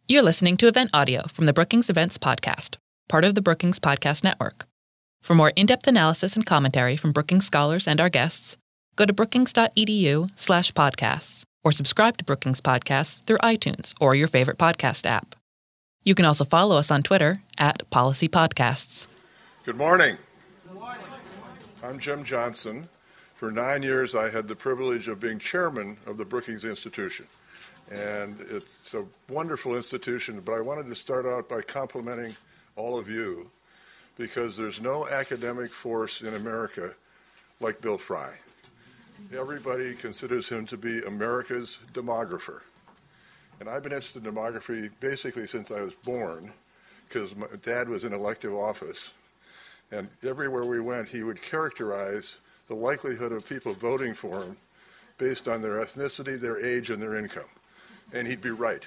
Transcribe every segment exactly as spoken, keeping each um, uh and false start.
You're listening to event audio from the Brookings Events Podcast, part of the Brookings Podcast Network. For more in-depth analysis and commentary from Brookings scholars and our guests, go to brookings.edu slash podcasts or subscribe to Brookings Podcasts through iTunes or your favorite podcast app. You can also follow us on Twitter at Policy Podcasts. Good morning. Good morning. I'm Jim Johnson. For nine years, I had the privilege of being chairman of the Brookings Institution. And it's a wonderful institution, but I wanted to start out by complimenting all of you because there's no academic force in America like Bill Frey. Everybody considers him to be America's demographer. And I've been interested in demography basically since I was born because my dad was in elective office. And everywhere we went, he would characterize the likelihood of people voting for him based on their ethnicity, their age, and their income. And he'd be right.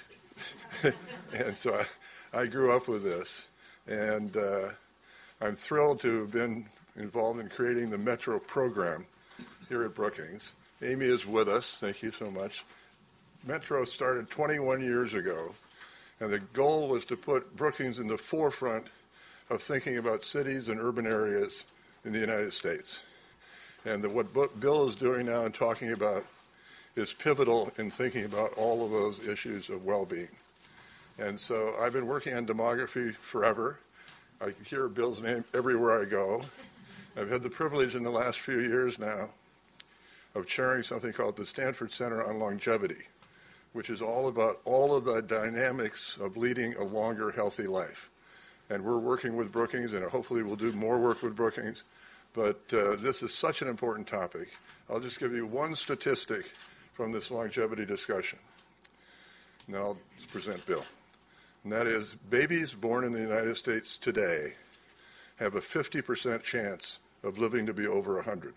And so I, I grew up with this. And uh, I'm thrilled to have been involved in creating the Metro program here at Brookings. Amy is with us. Thank you so much. Metro started twenty-one years ago, and the goal was to put Brookings in the forefront of thinking about cities and urban areas in the United States. And the, what Bill is doing now and talking about is pivotal in thinking about all of those issues of well-being. And so I've been working on demography forever. I hear Bill's name everywhere I go. I've had the privilege in the last few years now of chairing something called the Stanford Center on Longevity, which is all about all of the dynamics of leading a longer, healthy life. And we're working with Brookings, and hopefully we'll do more work with Brookings. But uh, this is such an important topic. I'll just give you one statistic from this longevity discussion. And then I'll present Bill. And that is, babies born in the United States today have a fifty percent chance of living to be over one hundred.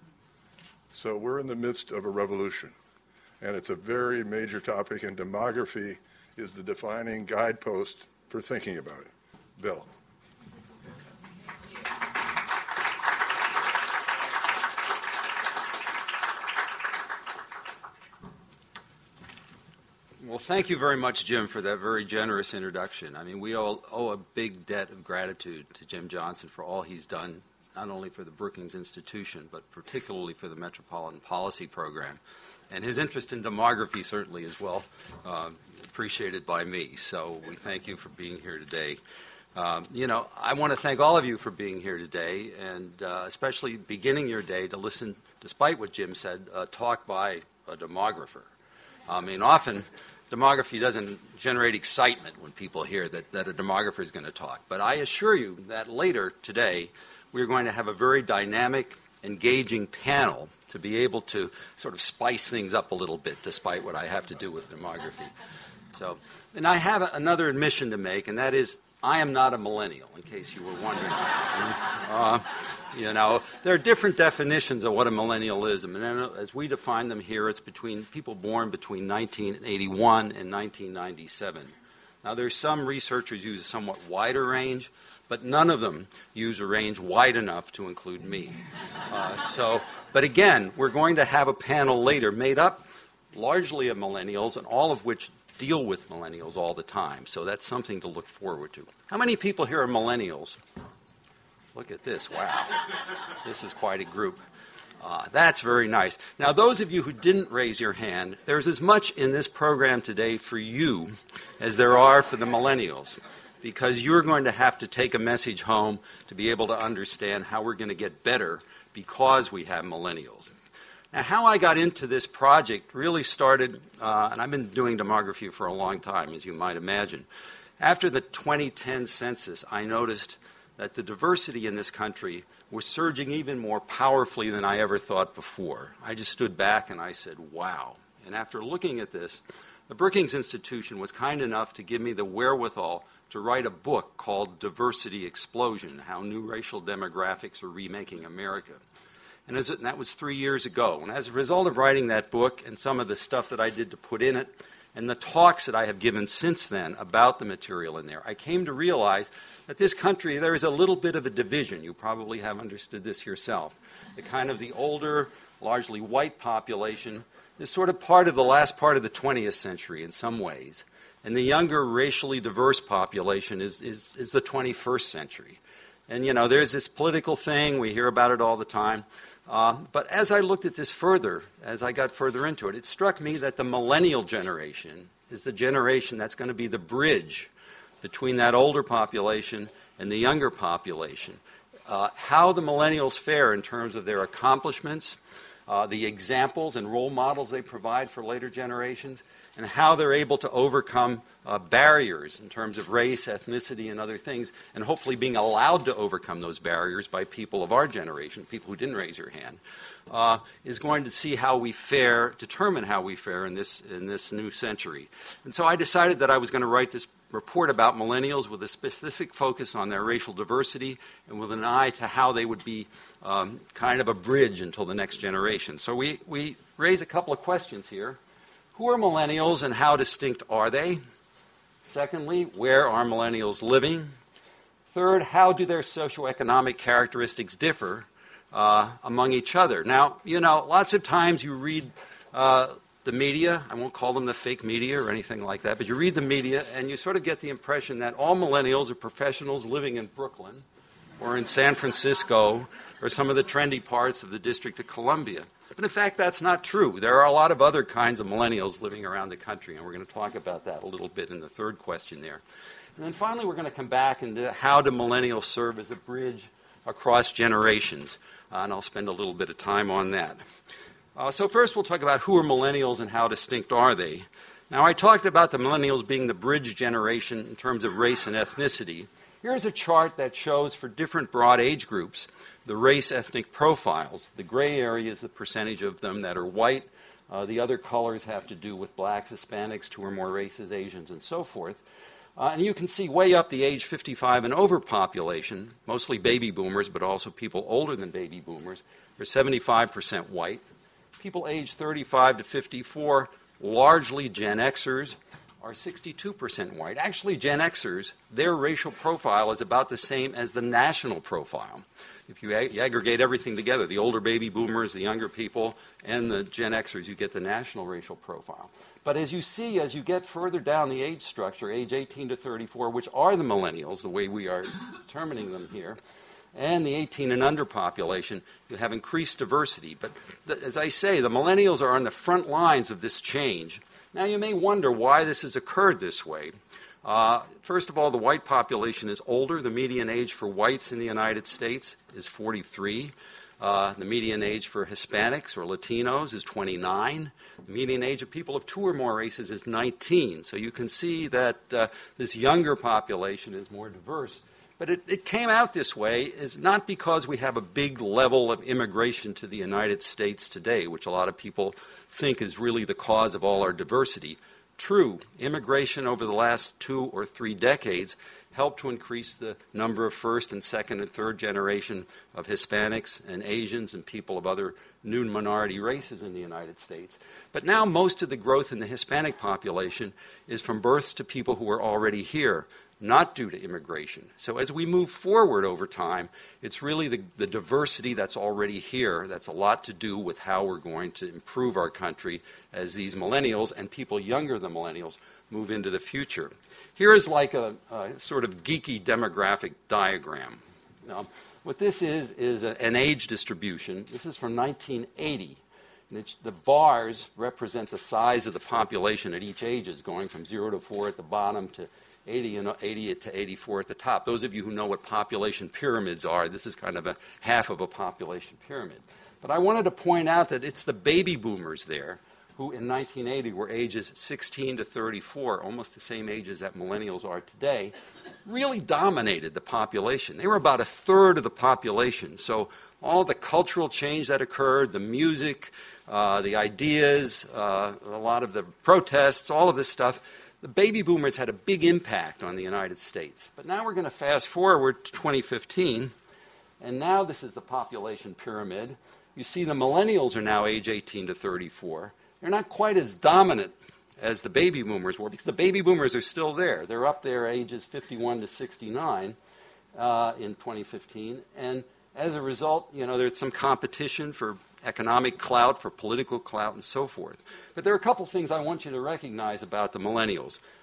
So we're in the midst of a revolution. And it's a very major topic, and demography is the defining guidepost for thinking about it. Bill. Well, thank you very much, Jim, for that very generous introduction. I mean, we all owe a big debt of gratitude to Jim Johnson for all he's done, not only for the Brookings Institution, but particularly for the Metropolitan Policy Program. And his interest in demography certainly is well uh, appreciated by me. So we thank you for being here today. Um, you know, I want to thank all of you for being here today, and uh, especially beginning your day to listen, despite what Jim said, uh, talk by a demographer. I mean, often demography doesn't generate excitement when people hear that, that a demographer is going to talk. But I assure you that later today, we're going to have a very dynamic, engaging panel to be able to sort of spice things up a little bit, despite what I have to do with demography. So, and I have another admission to make, and that is I am not a millennial, in case you were wondering. uh, you know, there are different definitions of what a millennial is. I mean, as we define them here, it's between people born between nineteen eighty-one and nineteen ninety-seven. Now, there's some researchers use a somewhat wider range, but none of them use a range wide enough to include me. Uh, so, but again, we're going to have a panel later made up largely of millennials, and all of which deal with millennials all the time. So that's something to look forward to. How many people here are millennials? Look at this. Wow. This is quite a group. Uh, that's very nice. Now, those of you who didn't raise your hand, there's as much in this program today for you as there are for the millennials, because you're going to have to take a message home to be able to understand how we're going to get better because we have millennials. Now, how I got into this project really started, uh, and I've been doing demography for a long time, as you might imagine. After the twenty ten census, I noticed that the diversity in this country was surging even more powerfully than I ever thought before. I just stood back and I said, wow. And after looking at this, the Brookings Institution was kind enough to give me the wherewithal to write a book called Diversity Explosion: How New Racial Demographics Are Remaking America. And, as it, and that was three years ago. And as a result of writing that book and some of the stuff that I did to put in it, and the talks that I have given since then about the material in there, I came to realize that this country, there is a little bit of a division. You probably have understood this yourself. The kind of the older, largely white population is sort of part of the last part of the twentieth century in some ways. And the younger, racially diverse population is, is, is the twenty-first century. And, you know, there's this political thing. We hear about it all the time. Uh, but as I looked at this further, as I got further into it, it struck me that the millennial generation is the generation that's going to be the bridge between that older population and the younger population. Uh, how the millennials fare in terms of their accomplishments, uh, the examples and role models they provide for later generations, and how they're able to overcome uh, barriers in terms of race, ethnicity, and other things, and hopefully being allowed to overcome those barriers by people of our generation, people who didn't raise their hand, uh, is going to see how we fare, determine how we fare in this, in this new century. And so I decided that I was going to write this report about millennials with a specific focus on their racial diversity and with an eye to how they would be um, kind of a bridge until the next generation. So we, we raise a couple of questions here. Who are millennials and how distinct are they? Secondly, where are millennials living? Third, how do their socioeconomic characteristics differ uh, among each other? Now, you know, lots of times you read uh, the media. I won't call them the fake media or anything like that, but you read the media and you sort of get the impression that all millennials are professionals living in Brooklyn or in San Francisco or some of the trendy parts of the District of Columbia. But in fact, that's not true. There are a lot of other kinds of millennials living around the country, and we're going to talk about that a little bit in the third question there. And then finally, we're going to come back into how do millennials serve as a bridge across generations, uh, and I'll spend a little bit of time on that. Uh, so first, we'll talk about who are millennials and how distinct are they. Now, I talked about the millennials being the bridge generation in terms of race and ethnicity. Here's a chart that shows for different broad age groups the race-ethnic profiles. The gray area is the percentage of them that are white. Uh, the other colors have to do with blacks, Hispanics, two or more races, Asians, and so forth. Uh, and you can see way up the age fifty-five and over population, mostly baby boomers, but also people older than baby boomers, are seventy-five percent white. People age thirty-five to fifty-four, largely Gen Xers, are sixty-two percent white. Actually, Gen Xers, their racial profile is about the same as the national profile. If you, ag- you aggregate everything together, the older baby boomers, the younger people, and the Gen Xers, you get the national racial profile. But as you see, as you get further down the age structure, age eighteen to thirty-four, which are the millennials, the way we are determining them here, and the eighteen and under population, you have increased diversity. But the, as I say, the millennials are on the front lines of this change. Now, you may wonder why this has occurred this way. Uh, first of all, the white population is older. The median age for whites in the United States is forty-three. Uh, the median age for Hispanics or Latinos is twenty-nine. The median age of people of two or more races is nineteen. So you can see that uh, this younger population is more diverse. But it, it came out this way is not because we have a big level of immigration to the United States today, which a lot of people think is really the cause of all our diversity. True, immigration over the last two or three decades helped to increase the number of first and second and third generation of Hispanics and Asians and people of other new minority races in the United States. But now most of the growth in the Hispanic population is from births to people who are already here, not due to immigration. So as we move forward over time, it's really the, the diversity that's already here that's a lot to do with how we're going to improve our country as these millennials and people younger than millennials move into the future. Here is like a, a sort of geeky demographic diagram. Now, what this is is a, an age distribution. This is from nineteen eighty. And it's, the bars represent the size of the population at each age, is going from zero to four at the bottom to eighty and eighty to eighty-four at the top. Those of you who know what population pyramids are, this is kind of a half of a population pyramid. But I wanted to point out that it's the baby boomers there who in nineteen eighty were ages sixteen to thirty-four, almost the same ages that millennials are today, really dominated the population. They were about a third of the population. So all the cultural change that occurred, the music, uh, the ideas, uh, a lot of the protests, all of this stuff, the baby boomers had a big impact on the United States. But now we're going to fast forward to twenty fifteen, and now this is the population pyramid. You see the millennials are now age eighteen to thirty-four. They're not quite as dominant as the baby boomers were because the baby boomers are still there. They're up there ages fifty-one to sixty-nine uh, in twenty fifteen. And as a result, you know, there's some competition for economic clout, for political clout, and so forth. But there are a couple things I want you to recognize about the millennials.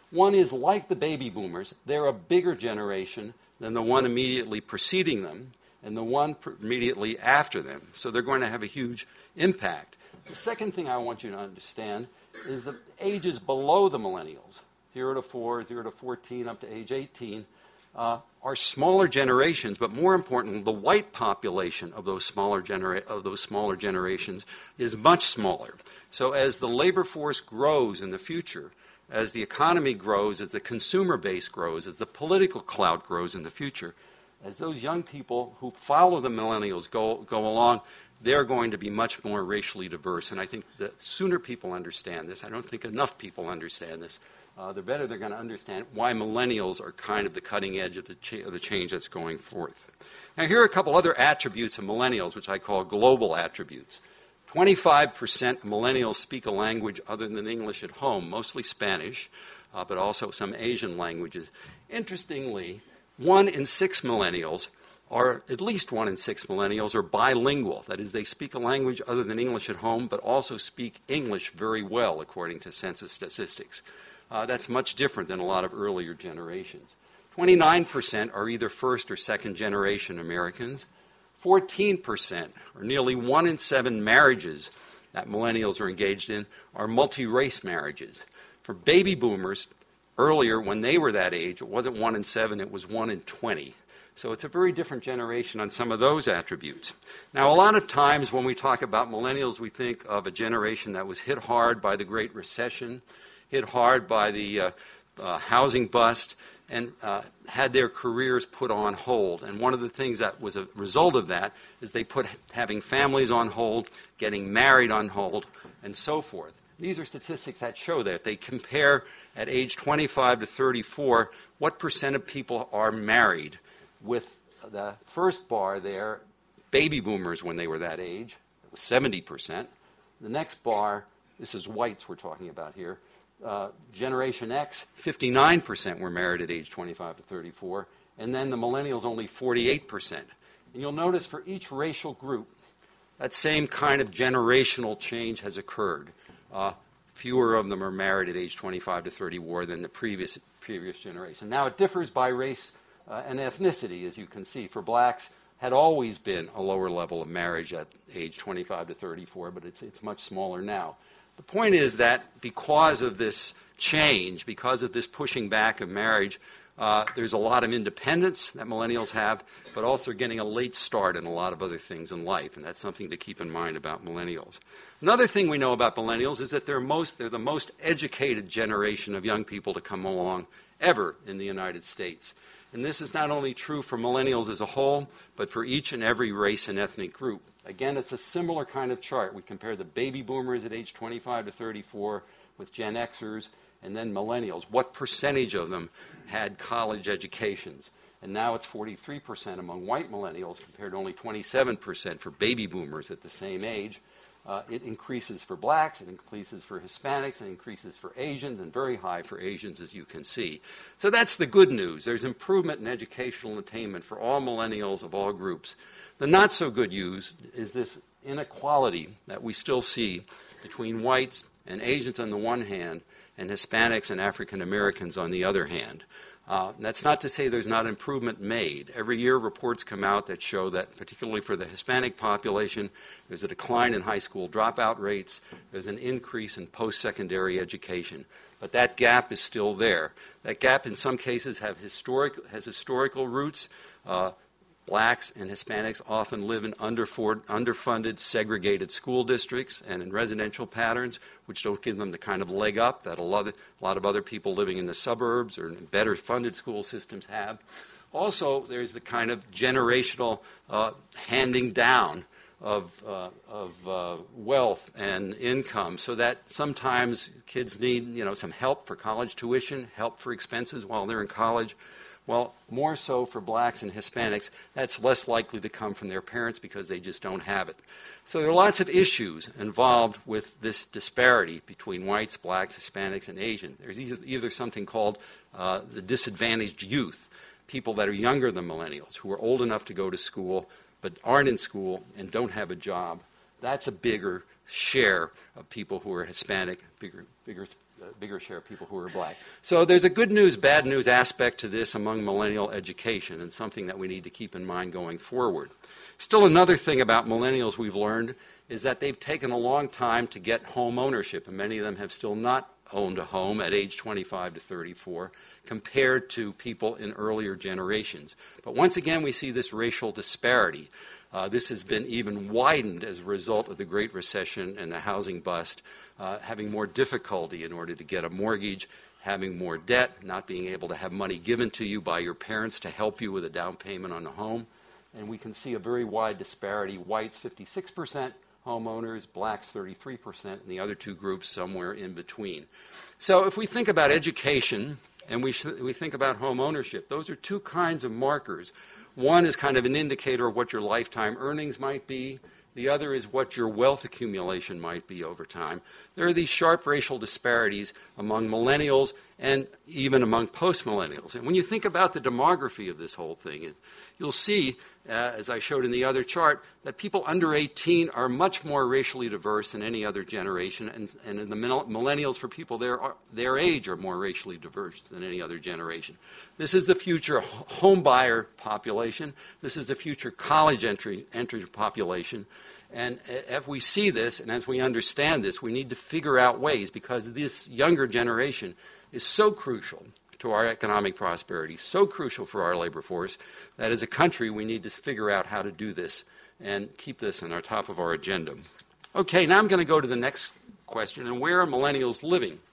One is, like the baby boomers, they're a bigger generation than the one immediately preceding them and the one pr- immediately after them. So they're going to have a huge impact. The second thing I want you to understand is the ages below the millennials, zero to four, zero to fourteen, up to age eighteen, uh, are smaller generations, but more importantly, the white population of those smaller genera- of those smaller generations is much smaller. So as the labor force grows in the future, as the economy grows, as the consumer base grows, as the political clout grows in the future, as those young people who follow the millennials go, go along, they're going to be much more racially diverse. And I think the sooner people understand this, I don't think enough people understand this, uh, the better they're going to understand why millennials are kind of the cutting edge of the, cha- of the change that's going forth. Now, here are a couple other attributes of millennials, which I call global attributes. twenty-five percent of millennials speak a language other than English at home, mostly Spanish, uh, but also some Asian languages. Interestingly, one in six millennials, or at least one in six millennials, are bilingual. That is, they speak a language other than English at home, but also speak English very well, according to census statistics. Uh, that's much different than a lot of earlier generations. twenty-nine percent are either first or second generation Americans. fourteen percent, or nearly one in seven marriages that millennials are engaged in, are multi-race marriages. For baby boomers, earlier when they were that age, it wasn't one in seven, it was one in twenty. So it's a very different generation on some of those attributes. Now, a lot of times when we talk about millennials, we think of a generation that was hit hard by the Great Recession, hit hard by the uh, uh, housing bust, and uh, had their careers put on hold. And one of the things that was a result of that is they put having families on hold, getting married on hold, and so forth. These are statistics that show that. They compare at age twenty-five to thirty-four what percent of people are married, with the first bar there, baby boomers when they were that age, it was seventy percent. The next bar, this is whites we're talking about here, Uh, Generation X, fifty-nine percent were married at age twenty-five to thirty-four, and then the millennials only forty-eight percent. And you'll notice for each racial group, that same kind of generational change has occurred. Uh, fewer of them are married at age twenty-five to thirty-four than the previous, previous generation. Now, it differs by race uh, and ethnicity, as you can see. For blacks, had always been a lower level of marriage at age twenty-five to thirty-four, but it's, it's much smaller now. The point is that because of this change, because of this pushing back of marriage, uh, there's a lot of independence that millennials have, but also getting a late start in a lot of other things in life, and that's something to keep in mind about millennials. Another thing we know about millennials is that they're, most, they're the most educated generation of young people to come along ever in the United States. And this is not only true for millennials as a whole, but for each and every race and ethnic group. Again, it's a similar kind of chart. We compare the baby boomers at age twenty-five to thirty-four with Gen Xers and then millennials. What percentage of them had college educations? And now it's forty-three percent among white millennials compared to only twenty-seven percent for baby boomers at the same age. Uh, it increases for blacks, it increases for Hispanics, it increases for Asians, and very high for Asians, as you can see. So that's the good news. There's improvement in educational attainment for all millennials of all groups. The not so good news is this inequality that we still see between whites and Asians on the one hand and Hispanics and African Americans on the other hand. Uh, that's not to say there's not improvement made. Every year reports come out that show that, particularly for the Hispanic population, there's a decline in high school dropout rates, there's an increase in post-secondary education. But that gap is still there. That gap in some cases have historic, has historical roots. Uh, Blacks and Hispanics often live in underfunded, segregated school districts and in residential patterns, which don't give them the kind of leg up that a lot of, a lot of other people living in the suburbs or in better funded school systems have. Also, there's the kind of generational uh, handing down of, uh, of uh, wealth and income, so that sometimes kids need, you know, some help for college tuition, help for expenses while they're in college. Well, more so for blacks and Hispanics, that's less likely to come from their parents because they just don't have it. So there are lots of issues involved with this disparity between whites, blacks, Hispanics, and Asians. There's either, either something called uh, the disadvantaged youth, people that are younger than millennials, who are old enough to go to school but aren't in school and don't have a job. That's a bigger share of people who are Hispanic, bigger, bigger a bigger share of people who are black. So there's a good news, bad news aspect to this among millennial education, and something that we need to keep in mind going forward. Still, another thing about millennials we've learned is that they've taken a long time to get home ownership, and many of them have still not owned a home at age twenty-five to thirty-four compared to people in earlier generations. But once again, we see this racial disparity. Uh, this has been even widened as a result of the Great Recession and the housing bust, uh, having more difficulty in order to get a mortgage, having more debt, not being able to have money given to you by your parents to help you with a down payment on a home. And we can see a very wide disparity. Whites, fifty-six percent homeowners, blacks, thirty-three percent, and the other two groups somewhere in between. So if we think about education and we, sh- we think about home ownership, those are two kinds of markers. One is kind of an indicator of what your lifetime earnings might be. The other is what your wealth accumulation might be over time. There are these sharp racial disparities among millennials and even among post-millennials. And when you think about the demography of this whole thing, it, you'll see, uh, as I showed in the other chart, that people under eighteen are much more racially diverse than any other generation, and, and in the millennials, for people their, their age, are more racially diverse than any other generation. This is the future home buyer population. This is the future college entry, entry population. And if we see this, and as we understand this, we need to figure out ways, because this younger generation is so crucial to our economic prosperity, so crucial for our labor force, that as a country we need to figure out how to do this and keep this on our top of our agenda. Okay, now I'm going to go to the next question, and where are millennials living? In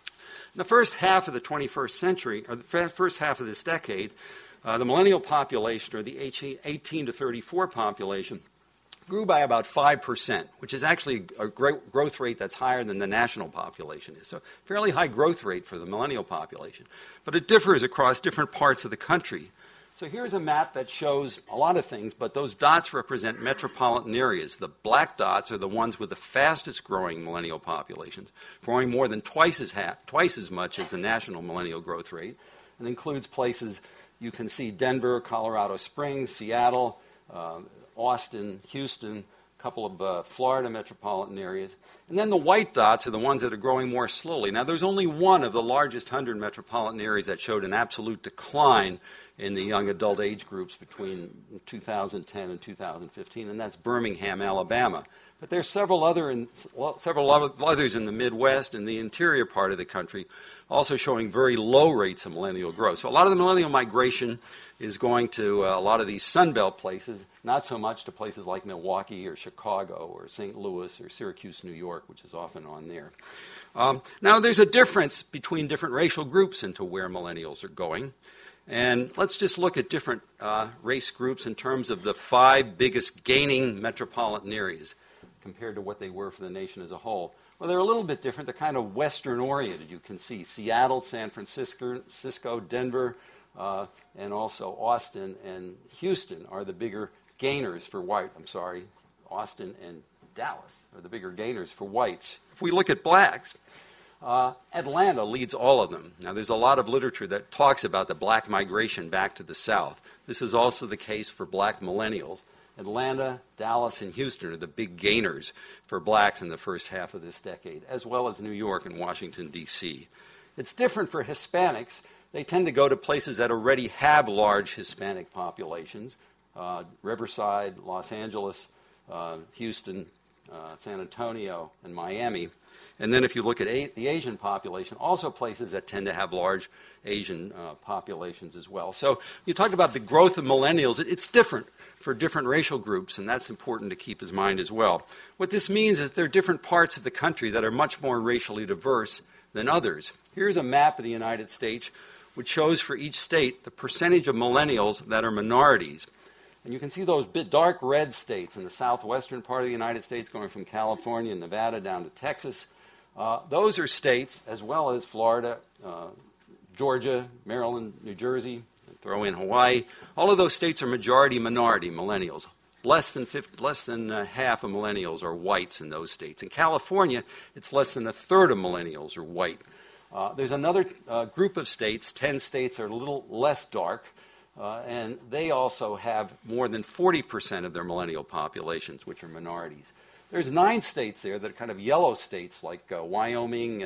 the first half of the twenty-first century, or the first half of this decade, uh, the millennial population, or the eighteen to thirty-four population, grew by about five percent, which is actually a great growth rate that's higher than the national population is. So fairly high growth rate for the millennial population. But it differs across different parts of the country. So here's a map that shows a lot of things, but those dots represent metropolitan areas. The black dots are the ones with the fastest growing millennial populations, growing more than twice as, ha- twice as much as the national millennial growth rate, and includes places you can see: Denver, Colorado Springs, Seattle, uh, Austin, Houston, a couple of uh, Florida metropolitan areas. And then the white dots are the ones that are growing more slowly. Now, there's only one of the largest one hundred metropolitan areas that showed an absolute decline in the young adult age groups between two thousand ten and two thousand fifteen, and that's Birmingham, Alabama. But there's several other in, several others in the Midwest and the interior part of the country also showing very low rates of millennial growth. So a lot of the millennial migration is going to uh, a lot of these Sun Belt places, not so much to places like Milwaukee or Chicago or Saint Louis or Syracuse, New York, which is often on there. Um, now, there's a difference between different racial groups into where millennials are going. And let's just look at different uh, race groups in terms of the five biggest gaining metropolitan areas compared to what they were for the nation as a whole. Well, they're a little bit different. They're kind of Western-oriented. You can see Seattle, San Francisco, Cisco, Denver, uh, and also Austin and Houston are the bigger gainers for white. I'm sorry, Austin and Dallas are the bigger gainers for whites. If we look at blacks, uh, Atlanta leads all of them. Now, there's a lot of literature that talks about the black migration back to the South. This is also the case for black millennials. Atlanta, Dallas, and Houston are the big gainers for blacks in the first half of this decade, as well as New York and Washington, D C. It's different for Hispanics. They tend to go to places that already have large Hispanic populations: uh, Riverside, Los Angeles, uh, Houston, uh, San Antonio, and Miami. And then if you look at a- the Asian population, also places that tend to have large Asian uh, populations as well. So you talk about the growth of millennials, it, it's different for different racial groups, and that's important to keep in mind as well. What this means is there are different parts of the country that are much more racially diverse than others. Here's a map of the United States which shows for each state the percentage of millennials that are minorities. And you can see those bit dark red states in the southwestern part of the United States, going from California and Nevada down to Texas. Uh, those are states, as well as Florida, uh, Georgia, Maryland, New Jersey, throw in Hawaii. All of those states are majority-minority millennials. Less than fifty, less than uh, half of millennials are whites in those states. In California, it's less than a third of millennials are white. Uh, there's another uh, group of states, ten states are a little less dark, uh, and they also have more than forty percent of their millennial populations, which are minorities. There's nine states there that are kind of yellow states, like uh, Wyoming and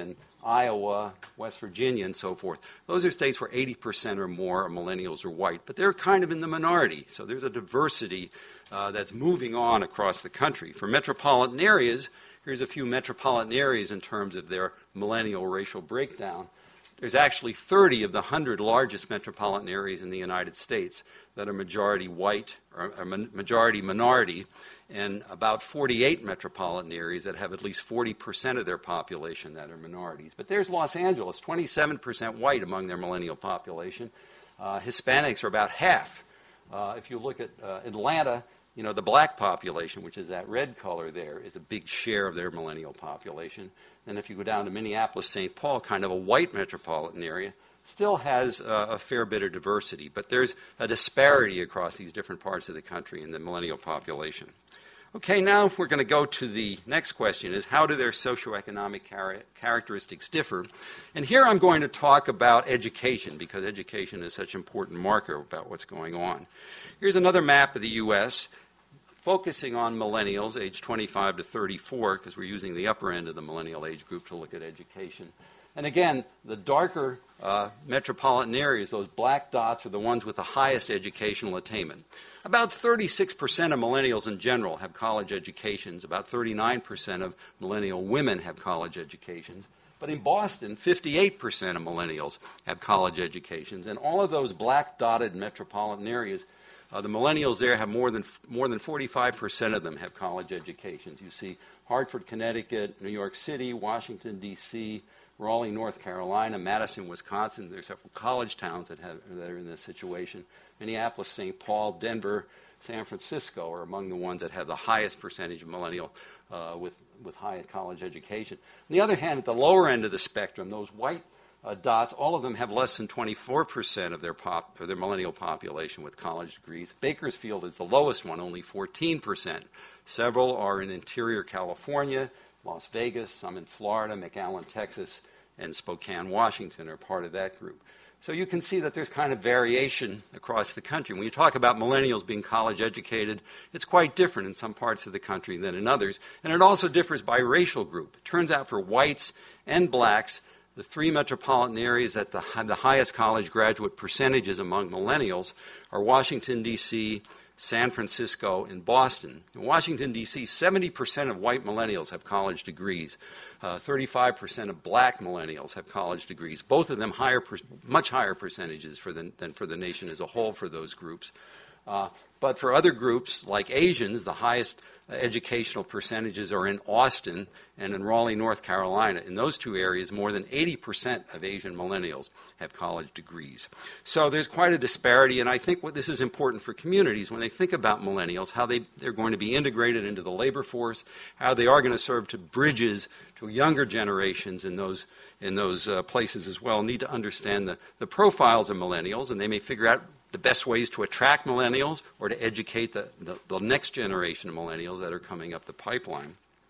Iowa, West Virginia, and so forth. Those are states where eighty percent or more of millennials are white, but they're kind of in the minority. So there's a diversity uh, that's moving on across the country. For metropolitan areas, here's a few metropolitan areas in terms of their millennial racial breakdown. There's actually thirty of the one hundred largest metropolitan areas in the United States that are majority white or, or majority minority, and about forty-eight metropolitan areas that have at least forty percent of their population that are minorities. But there's Los Angeles, twenty-seven percent white among their millennial population. Uh, Hispanics are about half. Uh, if you look at uh, Atlanta, you know, the black population, which is that red color there, is a big share of their millennial population. And if you go down to Minneapolis, Saint Paul, kind of a white metropolitan area, still has uh, a fair bit of diversity. But there's a disparity across these different parts of the country in the millennial population. Okay, now we're going to go to the next question, is how do their socioeconomic char- characteristics differ? And here I'm going to talk about education, because education is such an important marker about what's going on. Here's another map of the U S, focusing on millennials, age twenty-five to thirty-four, because we're using the upper end of the millennial age group to look at education. And again, the darker uh, metropolitan areas, those black dots, are the ones with the highest educational attainment. About thirty-six percent of millennials in general have college educations. About thirty-nine percent of millennial women have college educations. But in Boston, fifty-eight percent of millennials have college educations. And all of those black dotted metropolitan areas, Uh, the millennials there have more than more than forty-five percent of them have college educations. You see Hartford, Connecticut, New York City, Washington, D C, Raleigh, North Carolina, Madison, Wisconsin. There's several college towns that, have, that are in this situation. Minneapolis, Saint Paul, Denver, San Francisco are among the ones that have the highest percentage of millennial uh, with, with high college education. On the other hand, at the lower end of the spectrum, those white Uh, dots, all of them have less than twenty-four percent of their pop, or their millennial population with college degrees. Bakersfield is the lowest one, only fourteen percent. Several are in interior California, Las Vegas, some in Florida, McAllen, Texas, and Spokane, Washington are part of that group. So you can see that there's kind of variation across the country. When you talk about millennials being college educated, it's quite different in some parts of the country than in others. And it also differs by racial group. It turns out for whites and blacks, the three metropolitan areas that the, have the highest college graduate percentages among millennials are Washington, D C, San Francisco, and Boston. In Washington, D C, seventy percent of white millennials have college degrees. Uh, thirty-five percent of black millennials have college degrees. Both of them higher, much higher percentages for the, than for the nation as a whole for those groups. Uh, but for other groups, like Asians, the highest uh, educational percentages are in Austin and in Raleigh, North Carolina. In those two areas, more than eighty percent of Asian millennials have college degrees. So there's quite a disparity, and I think what this is important for communities when they think about millennials, how they, they're going to be integrated into the labor force, how they are going to serve to bridges to younger generations in those, in those uh, places as well, need to understand the, the profiles of millennials, and they may figure out the best ways to attract millennials or to educate the, the, the next generation of millennials that are coming up the pipeline.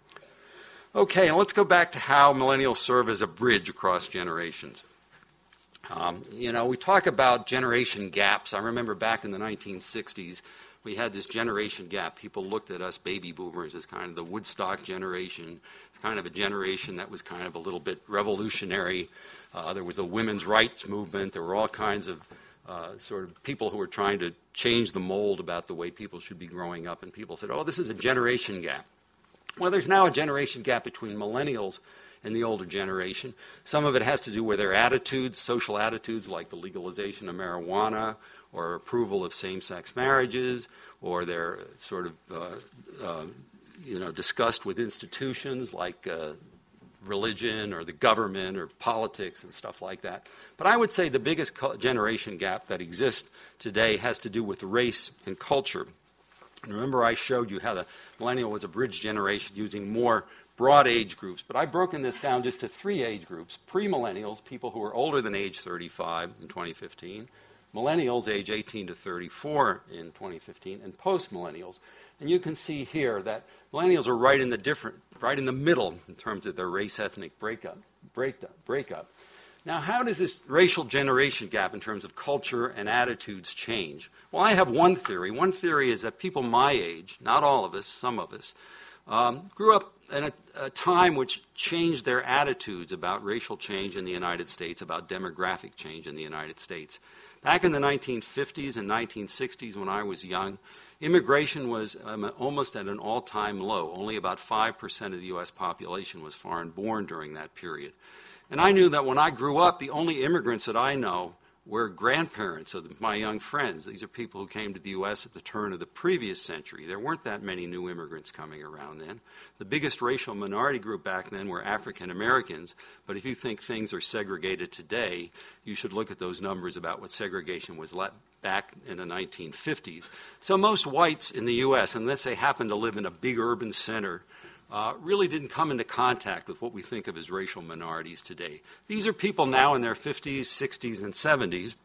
Okay, let's go back to how millennials serve as a bridge across generations. Um, you know, we talk about generation gaps. I remember back in the nineteen sixties, we had this generation gap. People looked at us baby boomers as kind of the Woodstock generation. It's kind of a generation that was kind of a little bit revolutionary. Uh, there was a women's rights movement. There were all kinds of Uh, sort of people who were trying to change the mold about the way people should be growing up, and people said, oh, this is a generation gap. Well, there's now a generation gap between millennials and the older generation. Some of it has to do with their attitudes, social attitudes, like the legalization of marijuana or approval of same-sex marriages, or their sort of, uh, uh, you know, disgust with institutions like uh, religion or the government or politics and stuff like that. But I would say the biggest generation gap that exists today has to do with race and culture. And remember, I showed you how the millennial was a bridge generation using more broad age groups. But I've broken this down just to three age groups: pre-millennials, people who are older than age thirty-five in twenty fifteen, millennials age eighteen to thirty-four in twenty fifteen, and post-millennials. And you can see here that millennials are right in the different, right in the middle in terms of their race-ethnic breakup, breakup, breakup. Now, how does this racial generation gap in terms of culture and attitudes change? Well, I have one theory. One theory is that people my age, not all of us, some of us, um, grew up in a, a time which changed their attitudes about racial change in the United States, about demographic change in the United States. Back in the nineteen fifties and nineteen sixties, when I was young, immigration was um, almost at an all-time low. Only about five percent of the U S population was foreign-born during that period. And I knew that when I grew up, the only immigrants that I know were grandparents of my young friends. These are people who came to the U S at the turn of the previous century. There weren't that many new immigrants coming around then. The biggest racial minority group back then were African Americans, but if you think things are segregated today, you should look at those numbers about what segregation was let back in the nineteen fifties. So most whites in the U S, unless they happen to live in a big urban center, Uh, really didn't come into contact with what we think of as racial minorities today. These are people now in their fifties, sixties, and seventies,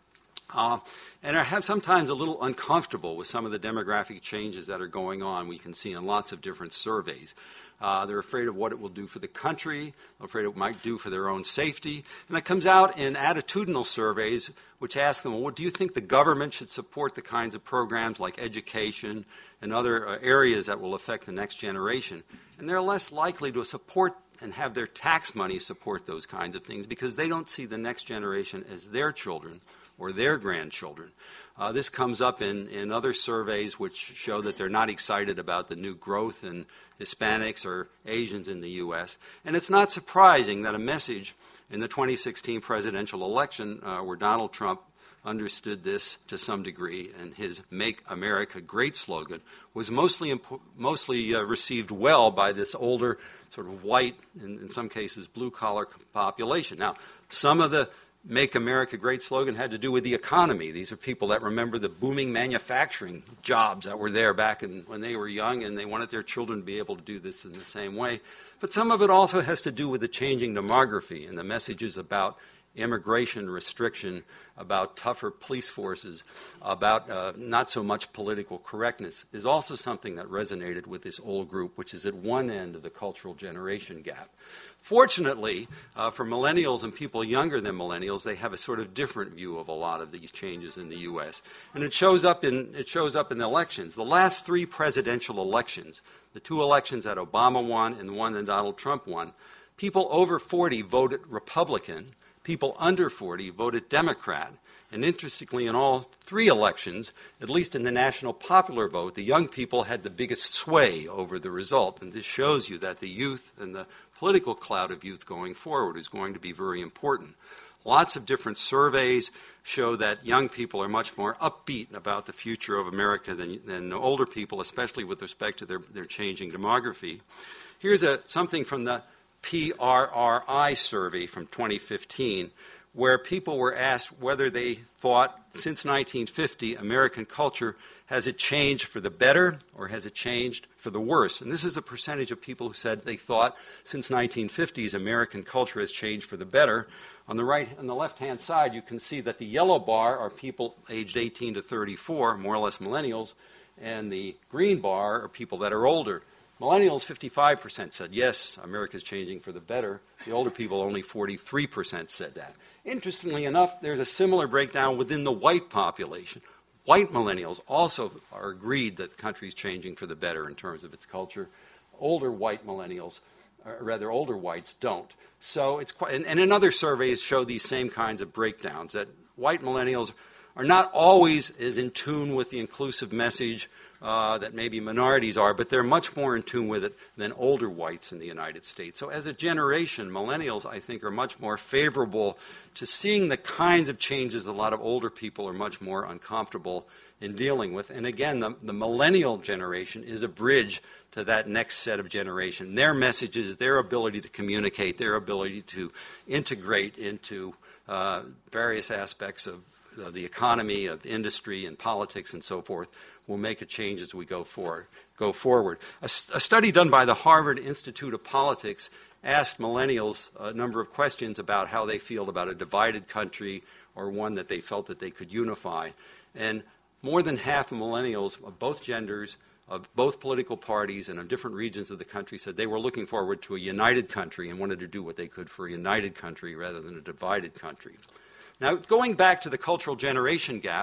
uh, and are have sometimes a little uncomfortable with some of the demographic changes that are going on. We can see in lots of different surveys. Uh, they're afraid of what it will do for the country, afraid of what it might do for their own safety. And it comes out in attitudinal surveys which ask them, well, what do you think the government should support the kinds of programs like education and other uh, areas that will affect the next generation? And they're less likely to support and have their tax money support those kinds of things because they don't see the next generation as their children or their grandchildren. Uh, this comes up in, in other surveys which show that they're not excited about the new growth in Hispanics or Asians in the U S. And it's not surprising that a message in the twenty sixteen presidential election uh, where Donald Trump understood this to some degree, and his Make America Great slogan was mostly impo- mostly uh, received well by this older, sort of white, in, in some cases blue-collar population. Now, some of the Make America Great slogan had to do with the economy. These are people that remember the booming manufacturing jobs that were there back in, when they were young, and they wanted their children to be able to do this in the same way. But some of it also has to do with the changing demography and the messages about immigration restriction, about tougher police forces, about uh, not so much political correctness, is also something that resonated with this old group, which is at one end of the cultural generation gap. Fortunately, uh, for millennials and people younger than millennials, they have a sort of different view of a lot of these changes in the U S. And it shows up in, it shows up in the elections. The last three presidential elections, the two elections that Obama won and the one that Donald Trump won, people over forty voted Republican. People under forty voted Democrat. And interestingly, in all three elections, at least in the national popular vote, the young people had the biggest sway over the result. And this shows you that the youth and the political cloud of youth going forward is going to be very important. Lots of different surveys show that young people are much more upbeat about the future of America than, than older people, especially with respect to their, their changing demography. Here's a, something from the P R R I survey from twenty fifteen, where people were asked whether they thought since nineteen fifty American culture, has it changed for the better or has it changed for the worse? And this is a percentage of people who said they thought since nineteen fifties American culture has changed for the better. On the right, on the left-hand side, you can see that the yellow bar are people aged eighteen to thirty-four, more or less millennials, and the green bar are people that are older. Millennials, fifty-five percent said, yes, America's changing for the better. The older people, only forty-three percent said that. Interestingly enough, there's a similar breakdown within the white population. White millennials also are agreed that the country is changing for the better in terms of its culture. Older white millennials, or rather older whites, don't. So it's quite, and, and in other surveys show these same kinds of breakdowns, that white millennials are not always as in tune with the inclusive message Uh, that maybe minorities are, but they're much more in tune with it than older whites in the United States. So as a generation, millennials, I think, are much more favorable to seeing the kinds of changes a lot of older people are much more uncomfortable in dealing with. And again, the, the millennial generation is a bridge to that next set of generation. Their messages, their ability to communicate, their ability to integrate into uh, various aspects of of the economy, of industry and politics and so forth, will make a change as we go forward. Go forward. A, a study done by the Harvard Institute of Politics asked millennials a number of questions about how they feel about a divided country or one that they felt that they could unify. And more than half of millennials of both genders, of both political parties and of different regions of the country said they were looking forward to a united country and wanted to do what they could for a united country rather than a divided country. Now, going back to the cultural generation gap,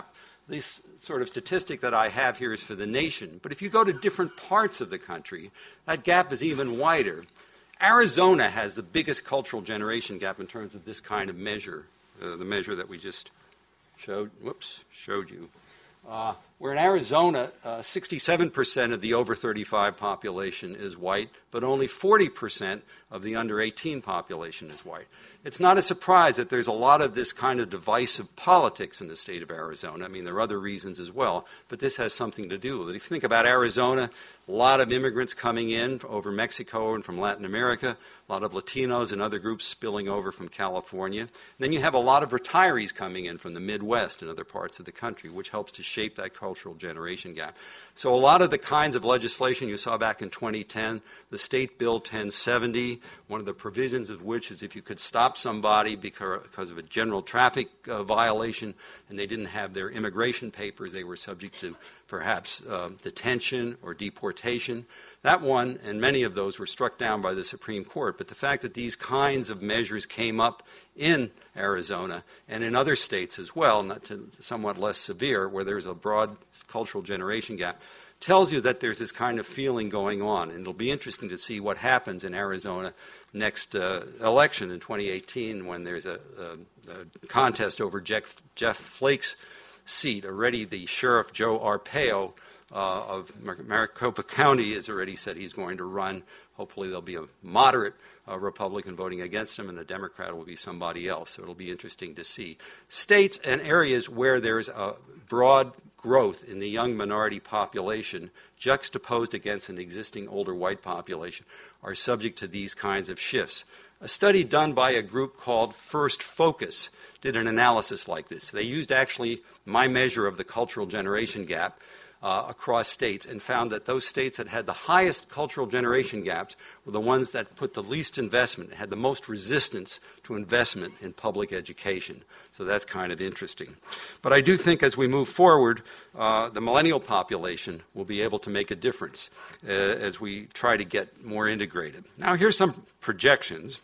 this sort of statistic that I have here is for the nation. But if you go to different parts of the country, that gap is even wider. Arizona has the biggest cultural generation gap in terms of this kind of measure, uh, the measure that we just showed, whoops, showed you. Uh, where in Arizona, uh, sixty-seven percent of the over thirty-five population is white, but only forty percent of the under eighteen population is white. It's not a surprise that there's a lot of this kind of divisive politics in the state of Arizona. I mean, there are other reasons as well, but this has something to do with it. If you think about Arizona, a lot of immigrants coming in over Mexico and from Latin America, a lot of Latinos and other groups spilling over from California. And then you have a lot of retirees coming in from the Midwest and other parts of the country, which helps to shape that cultural generation gap. So a lot of the kinds of legislation you saw back in twenty ten, the State Bill ten seventy, one of the provisions of which is if you could stop somebody because of a general traffic uh, violation and they didn't have their immigration papers, they were subject to perhaps uh, detention or deportation. That one, and many of those, were struck down by the Supreme Court. But the fact that these kinds of measures came up in Arizona and in other states as well, not to, somewhat less severe, where there's a broad cultural generation gap, tells you that there's this kind of feeling going on. And it'll be interesting to see what happens in Arizona next uh, election in twenty eighteen when there's a, a, a contest over Jeff, Jeff Flake's seat. Already the Sheriff Joe Arpaio uh, of Mar- Maricopa County has already said he's going to run. Hopefully there'll be a moderate uh, Republican voting against him, and a Democrat will be somebody else. So it'll be interesting to see. States and areas where there's a broad growth in the young minority population juxtaposed against an existing older white population are subject to these kinds of shifts. A study done by a group called First Focus did an analysis like this. They used actually my measure of the cultural generation gap uh, across states and found that those states that had the highest cultural generation gaps were the ones that put the least investment, had the most resistance to investment in public education. So that's kind of interesting. But I do think as we move forward, uh, the millennial population will be able to make a difference uh, as we try to get more integrated. Now here's some projections.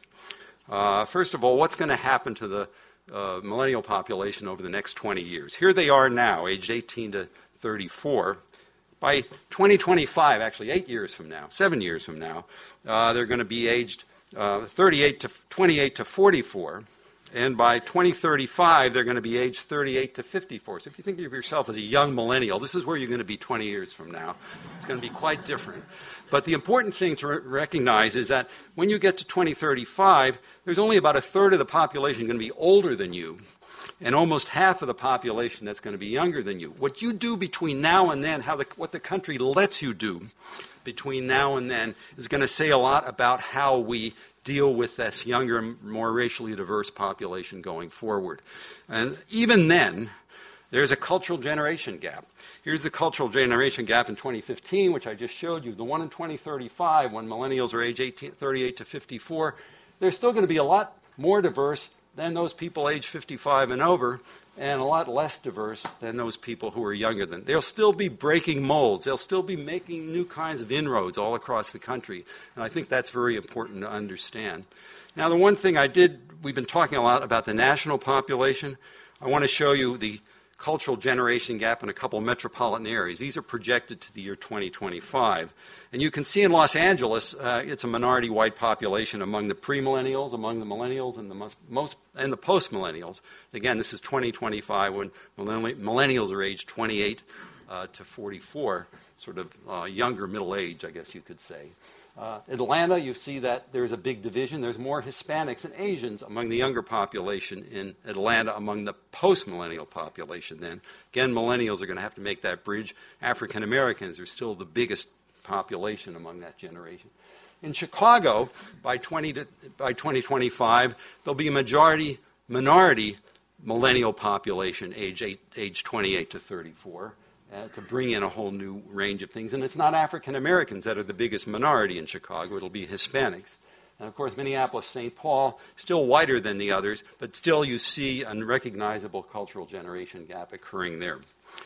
Uh, first of all, what's going to happen to the uh, millennial population over the next twenty years? Here they are now, aged eighteen to thirty-four. By twenty twenty-five, actually eight years from now, seven years from now, uh, they're going to be aged uh, thirty-eight to twenty-eight to forty-four. And by twenty thirty-five, they're going to be aged thirty-eight to fifty-four. So if you think of yourself as a young millennial, this is where you're going to be twenty years from now. It's going to be quite different. But the important thing to re- recognize is that when you get to twenty thirty-five, there's only about a third of the population going to be older than you, and almost half of the population that's going to be younger than you. What you do between now and then, how the, what the country lets you do between now and then, is going to say a lot about how we deal with this younger, more racially diverse population going forward. And even then, there's a cultural generation gap. Here's the cultural generation gap in twenty fifteen, which I just showed you. The one in twenty thirty-five, when millennials are age eighteen, thirty-eight to fifty-four, they're still going to be a lot more diverse than those people age fifty-five and over, and a lot less diverse than those people who are younger than. They'll still be breaking molds. They'll still be making new kinds of inroads all across the country, and I think that's very important to understand. Now, the one thing I did, we've been talking a lot about the national population. I want to show you the cultural generation gap in a couple of metropolitan areas. These are projected to the year twenty twenty-five. And you can see in Los Angeles, uh, it's a minority white population among the pre-millennials, among the millennials, and the most, most and the post-millennials. Again, this is twenty twenty-five when millennials are aged twenty-eight uh, to forty-four, sort of uh, younger middle age, I guess you could say. Uh, Atlanta, you see that there's a big division. There's more Hispanics and Asians among the younger population in Atlanta among the post-millennial population then. Again, millennials are going to have to make that bridge. African Americans are still the biggest population among that generation. In Chicago, by, twenty to, by twenty twenty-five, there'll be a majority minority millennial population age, eight, age twenty-eight to thirty-four. Uh, to bring in a whole new range of things. And it's not African Americans that are the biggest minority in Chicago. It'll be Hispanics. And, of course, Minneapolis, Saint Paul, still whiter than the others, but still you see a unrecognizable cultural generation gap occurring there.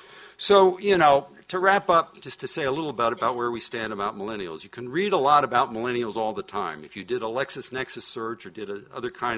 So, you know, to wrap up, just to say a little bit about where we stand about millennials. You can read a lot about millennials all the time. If you did a LexisNexis search or did a other kind of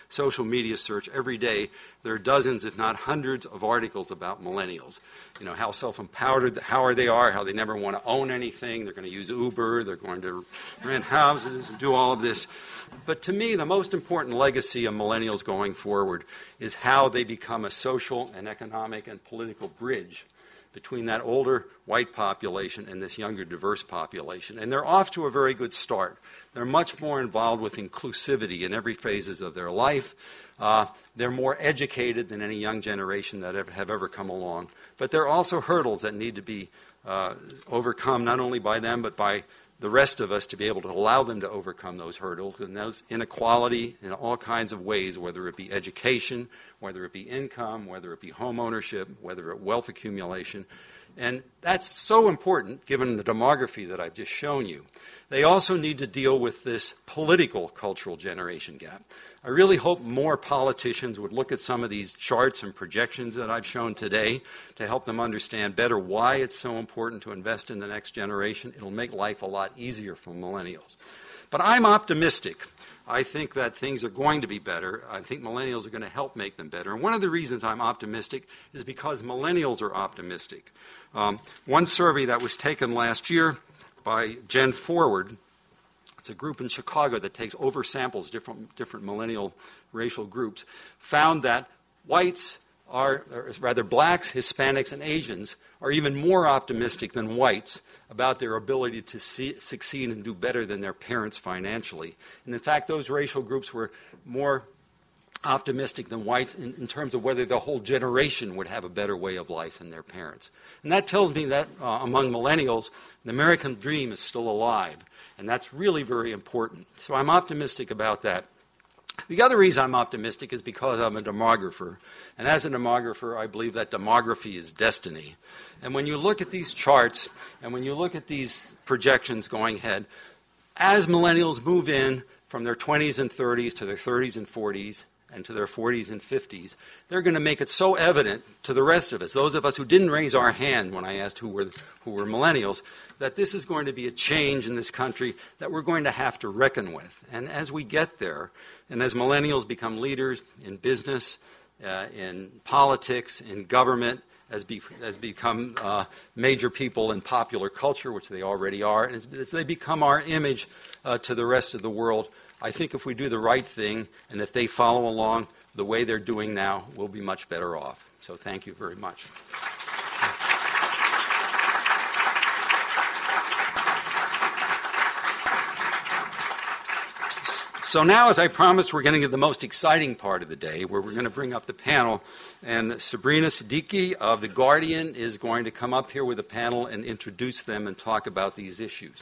social media search every day, there are dozens, if not hundreds, of articles about millennials. You know, how self-empowered, how they are, how they never want to own anything, they're going to use Uber, they're going to rent houses and do all of this. But to me, the most important legacy of millennials going forward is how they become a social and economic and political bridge between that older white population and this younger diverse population. And they're off to a very good start. They're much more involved with inclusivity in every phases of their life. Uh, they're more educated than any young generation that ever, have ever come along. But there are also hurdles that need to be uh, overcome, not only by them, but by the rest of us, to be able to allow them to overcome those hurdles and those inequality in all kinds of ways, whether it be education, whether it be income, whether it be home ownership, whether it wealth accumulation. And that's so important given the demography that I've just shown you. They also need to deal with this political cultural generation gap. I really hope more politicians would look at some of these charts and projections that I've shown today to help them understand better why it's so important to invest in the next generation. It'll make life a lot easier for millennials. But I'm optimistic. I think that things are going to be better. I think millennials are going to help make them better. And one of the reasons I'm optimistic is because millennials are optimistic. Um, one survey that was taken last year by Gen Forward, it's a group in Chicago that takes over samples, different, different millennial racial groups, found that whites are, or rather blacks, Hispanics, and Asians are even more optimistic than whites about their ability to see, succeed and do better than their parents financially. And in fact, those racial groups were more optimistic than whites in, in terms of whether the whole generation would have a better way of life than their parents. And that tells me that uh, among millennials, the American dream is still alive. And that's really very important. So I'm optimistic about that. The other reason I'm optimistic is because I'm a demographer. And as a demographer, I believe that demography is destiny. And when you look at these charts, and when you look at these projections going ahead, as millennials move in from their twenties and thirties to their thirties and forties, and to their forties and fifties, they're going to make it so evident to the rest of us, those of us who didn't raise our hand when I asked who were, who were millennials, that this is going to be a change in this country that we're going to have to reckon with. And as we get there, and as millennials become leaders in business, uh, in politics, in government, as, be, as become uh, major people in popular culture, which they already are, and as, as they become our image uh, to the rest of the world, I think if we do the right thing, and if they follow along the way they're doing now, we'll be much better off. So thank you very much. So now, as I promised, we're getting to the most exciting part of the day, where we're going to bring up the panel. And Sabrina Siddiqui of The Guardian is going to come up here with a panel and introduce them and talk about these issues.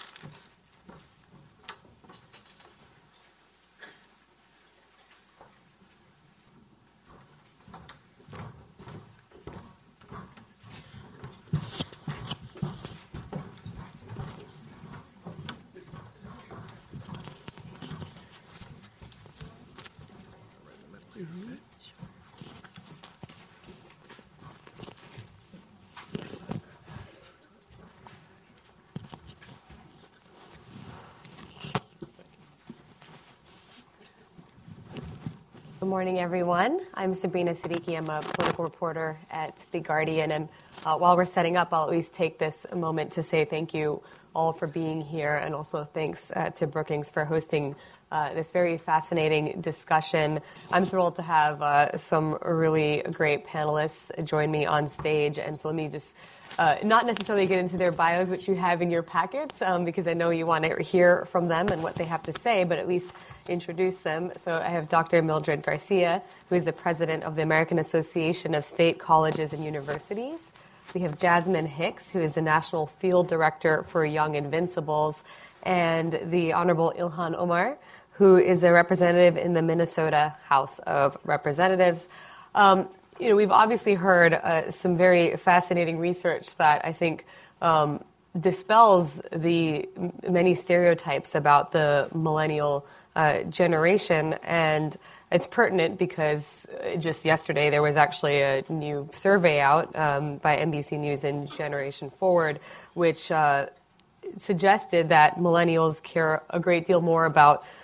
Good morning, everyone. I'm Sabrina Siddiqui. I'm a political reporter at The Guardian. And uh, while we're setting up, I'll at least take this moment to say thank you all for being here, and also thanks uh, to Brookings for hosting uh, this very fascinating discussion. I'm thrilled to have uh, some really great panelists join me on stage. And so let me just uh, not necessarily get into their bios, which you have in your packets, um, because I know you want to hear from them and what they have to say, but at least introduce them. So I have Doctor Mildred Garcia, who is the president of the American Association of State Colleges and Universities. We have Jasmine Hicks, who is the National Field Director for Young Invincibles, and the Honorable Ilhan Omar, who is a representative in the Minnesota House of Representatives. Um, you know, we've obviously heard uh, some very fascinating research that I think um, dispels the many stereotypes about the millennial uh, generation, and it's pertinent because just yesterday there was actually a new survey out um, by N B C News and Generation Forward, which uh, suggested that millennials care a great deal more about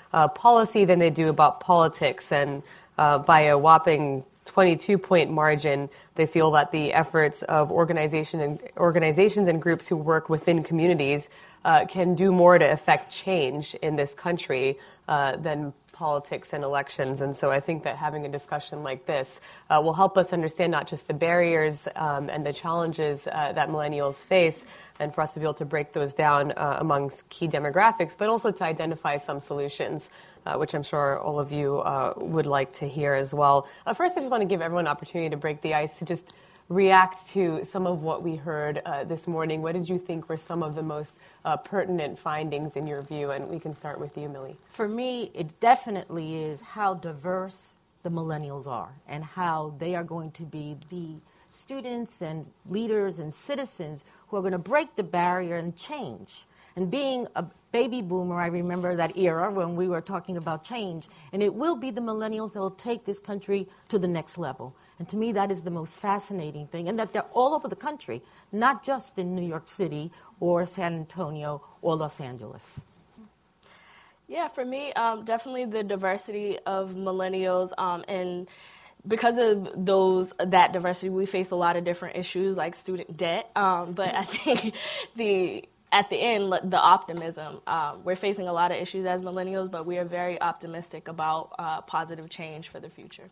uh, policy than they do about politics. And uh, by a whopping twenty-two point margin, they feel that the efforts of organization and organizations and groups who work within communities uh, can do more to affect change in this country uh, than politics and elections. And so I think that having a discussion like this uh, will help us understand not just the barriers um, and the challenges uh, that millennials face, and for us to be able to break those down uh, amongst key demographics, but also to identify some solutions, uh, which I'm sure all of you uh, would like to hear as well. Uh, first, I just want to give everyone an opportunity to break the ice, to just react to some of what we heard uh, this morning. What did you think were some of the most uh, pertinent findings in your view? And we can start with you, Millie. For me, it definitely is how diverse the millennials are and how they are going to be the students and leaders and citizens who are going to break the barrier and change. And being a baby boomer, I remember that era when we were talking about change. And it will be the millennials that will take this country to the next level. And to me, that is the most fascinating thing. And that they're all over the country, not just in New York City or San Antonio or Los Angeles. Yeah, for me, um, definitely the diversity of millennials. Um, and because of those that diversity, we face a lot of different issues like student debt. Um, but I think the... At the end, the optimism. Um, we're facing a lot of issues as millennials, but we are very optimistic about uh, positive change for the future.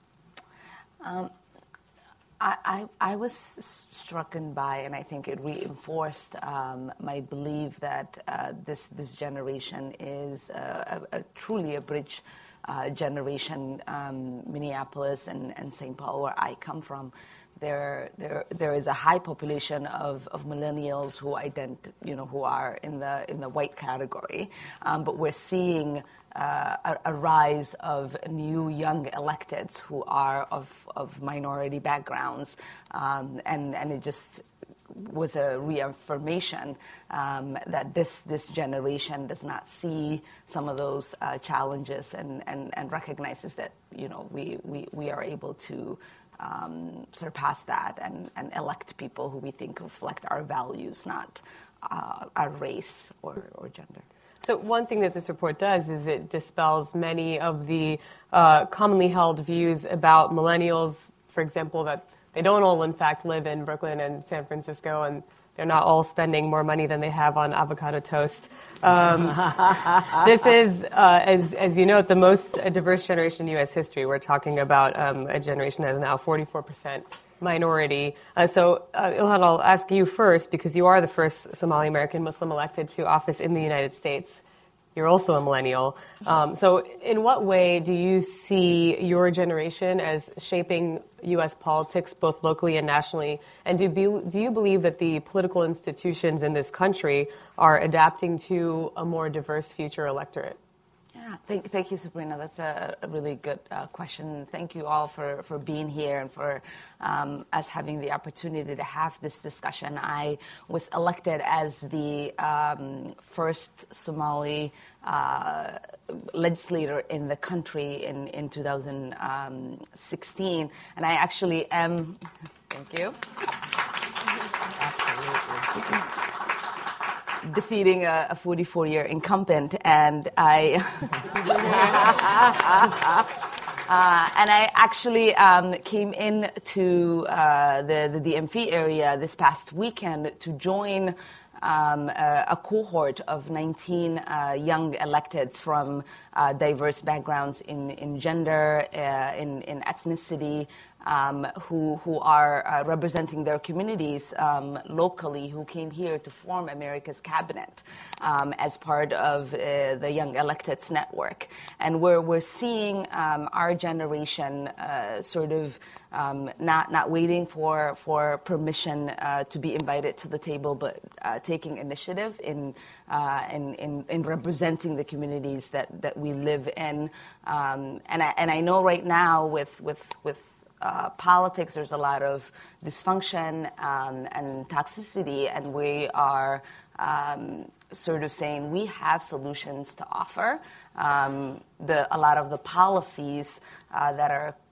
Um, I, I, I was struck by, and I think it reinforced um, my belief that uh, this this generation is a, a, a truly a bridge uh, generation. Um, Minneapolis and, and Saint Paul, where I come from. There, there, there is a high population of, of millennials who ident, you know, who are in the in the white category, um, but we're seeing uh, a, a rise of new young electeds who are of of minority backgrounds, um, and and it just was a reaffirmation um, that this this generation does not see some of those uh, challenges and, and and recognizes that, you know, we we, we are able to Um, surpass that and, and elect people who we think reflect our values, not uh, our race or, or gender. So one thing that this report does is it dispels many of the uh, commonly held views about millennials, for example, that they don't all, in fact, live in Brooklyn and San Francisco, and they're not all spending more money than they have on avocado toast. Um, this is, uh, as, as you note, the most diverse generation in U S history. We're talking about um, a generation that is now forty-four percent minority. Uh, so, uh, Ilhan, I'll ask you first, because you are the first Somali American Muslim elected to office in the United States. You're also a millennial. Um, so in what way do you see your generation as shaping U S politics, both locally and nationally? And do, be, do you believe that the political institutions in this country are adapting to a more diverse future electorate? Yeah, thank, thank you, Sabrina. That's a, a really good uh, question. Thank you all for, for being here and for um, us having the opportunity to have this discussion. I was elected as the um, first Somali uh, legislator in the country in, in two thousand sixteen, and I actually am. Thank you. Absolutely. Defeating a forty-four-year incumbent, and I uh, and I actually um, came in to uh, the, the D M V area this past weekend to join um, a, a cohort of nineteen uh, young electeds from uh, diverse backgrounds in, in gender, uh, in, in ethnicity, Um, who who are uh, representing their communities um, locally, who came here to form America's cabinet um, as part of uh, the Young Electeds Network. And we're, we're seeing um, our generation uh, sort of um, not not waiting for, for permission uh, to be invited to the table, but uh, taking initiative in, uh, in, in, in representing the communities that, that we live in. Um, and, I, and I know right now with, with, with Uh, politics, there's a lot of dysfunction um, and toxicity, and we are um, sort of saying we have solutions to offer. Um, the, a lot of the policies uh, that are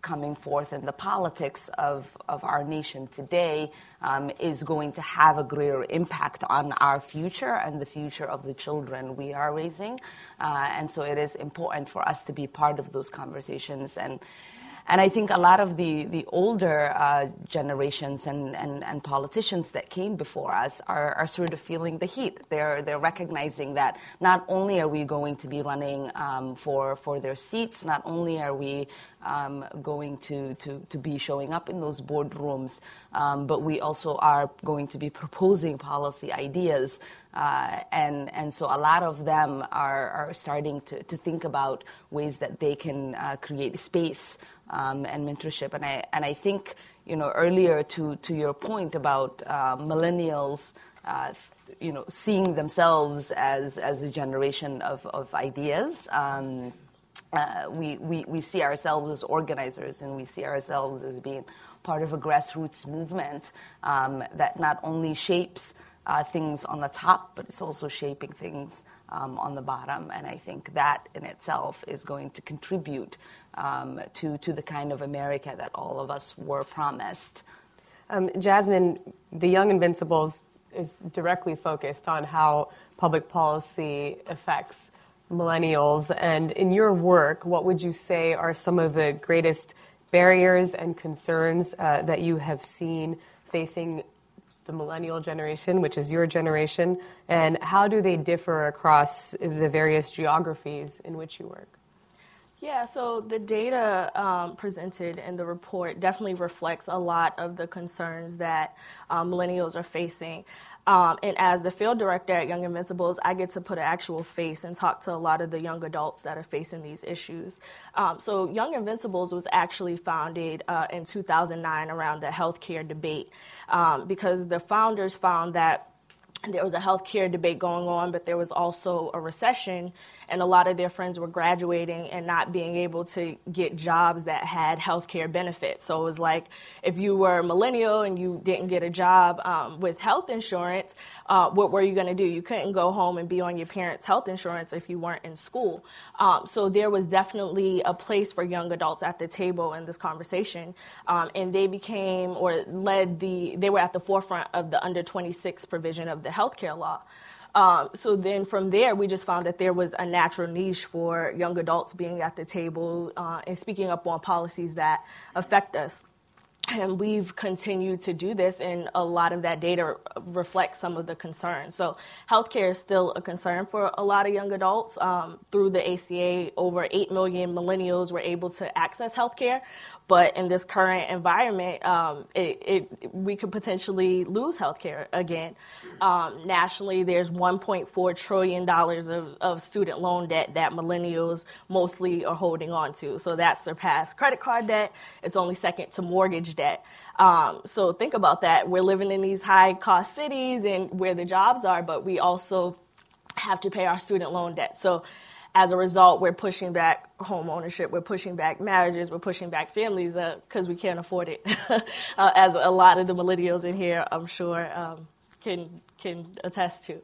coming forth in the politics of, of our nation today um, is going to have a greater impact on our future and the future of the children we are raising. Uh, and so it is important for us to be part of those conversations. And And I think a lot of the, the older uh, generations and, and, and politicians that came before us are, are sort of feeling the heat. They're, they're recognizing that not only are we going to be running um, for, for their seats, not only are we um, going to, to, to be showing up in those boardrooms, um, but we also are going to be proposing policy ideas. Uh, and, and so a lot of them are, are starting to, to think about ways that they can uh, create space Um, and mentorship. And I and I think, you know, earlier to, to your point about uh, millennials, uh, you know, seeing themselves as, as a generation of, of ideas, um, uh, we, we, we see ourselves as organizers, and we see ourselves as being part of a grassroots movement um, that not only shapes uh, things on the top, but it's also shaping things um, on the bottom. And I think that in itself is going to contribute Um, to, to the kind of America that all of us were promised. Um, Jasmine, the Young Invincibles is directly focused on how public policy affects millennials. And in your work, what would you say are some of the greatest barriers and concerns uh, that you have seen facing the millennial generation, which is your generation, and how do they differ across the various geographies in which you work? Yeah, so the data um, presented in the report definitely reflects a lot of the concerns that um, millennials are facing. Um, and as the field director at Young Invincibles, I get to put an actual face and talk to a lot of the young adults that are facing these issues. Um, so Young Invincibles was actually founded uh, in two thousand nine around the healthcare debate um, because the founders found that there was a healthcare debate going on, but there was also a recession, and a lot of their friends were graduating and not being able to get jobs that had healthcare benefits. So it was like if you were a millennial and you didn't get a job um, with health insurance, uh, what were you going to do? You couldn't go home and be on your parents' health insurance if you weren't in school. Um, so there was definitely a place for young adults at the table in this conversation, um, and they became or led the, they were at the forefront of the under twenty-six provision of the healthcare law. Um, so then from there, we just found that there was a natural niche for young adults being at the table uh, and speaking up on policies that affect us. And we've continued to do this, and a lot of that data reflects some of the concerns. So healthcare is still a concern for a lot of young adults. Um, through the A C A, over eight million millennials were able to access healthcare. But in this current environment, um, it, it, we could potentially lose healthcare again. Um, nationally, there's one point four trillion dollars of, of student loan debt that millennials mostly are holding on to. So that surpassed credit card debt. It's only second to mortgage debt. Um, so think about that. We're living in these high-cost cities and where the jobs are, but we also have to pay our student loan debt. So as a result, we're pushing back home ownership, we're pushing back marriages, we're pushing back families because uh, we can't afford it, uh, as a lot of the millennials in here, I'm sure, um, can can attest to.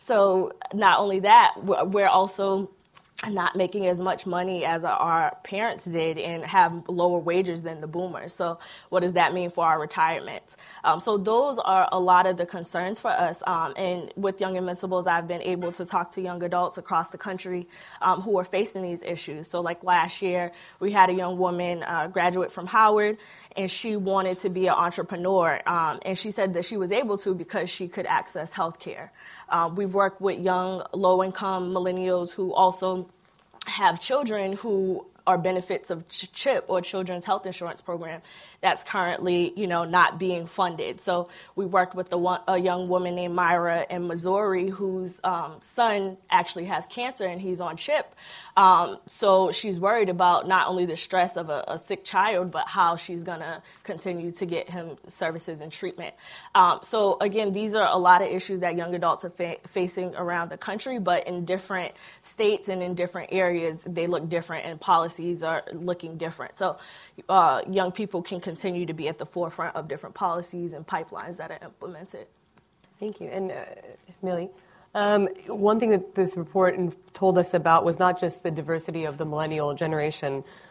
So not only that, we're also not making as much money as our parents did and have lower wages than the boomers. So what does that mean for our retirement? Um, so those are a lot of the concerns for us. Um, and with Young Invincibles, I've been able to talk to young adults across the country um, who are facing these issues. So like last year, we had a young woman uh, graduate from Howard, and she wanted to be an entrepreneur. Um, and she said that she was able to because she could access health care. Uh, we've worked with young, low-income millennials who also have children who are benefits of CHIP, or Children's Health Insurance Program, that's currently, you know, not being funded. So we worked with the one, a young woman named Myra in Missouri whose um, son actually has cancer and he's on CHIP. Um, so she's worried about not only the stress of a, a sick child, but how she's going to continue to get him services and treatment. Um, so again, these are a lot of issues that young adults are fa- facing around the country, but in different states and in different areas, they look different and policies are looking different. So uh, young people can continue to be at the forefront of different policies and pipelines that are implemented. Thank you. And uh, Millie, um, one thing that this report told us about was not just the diversity of the millennial generation,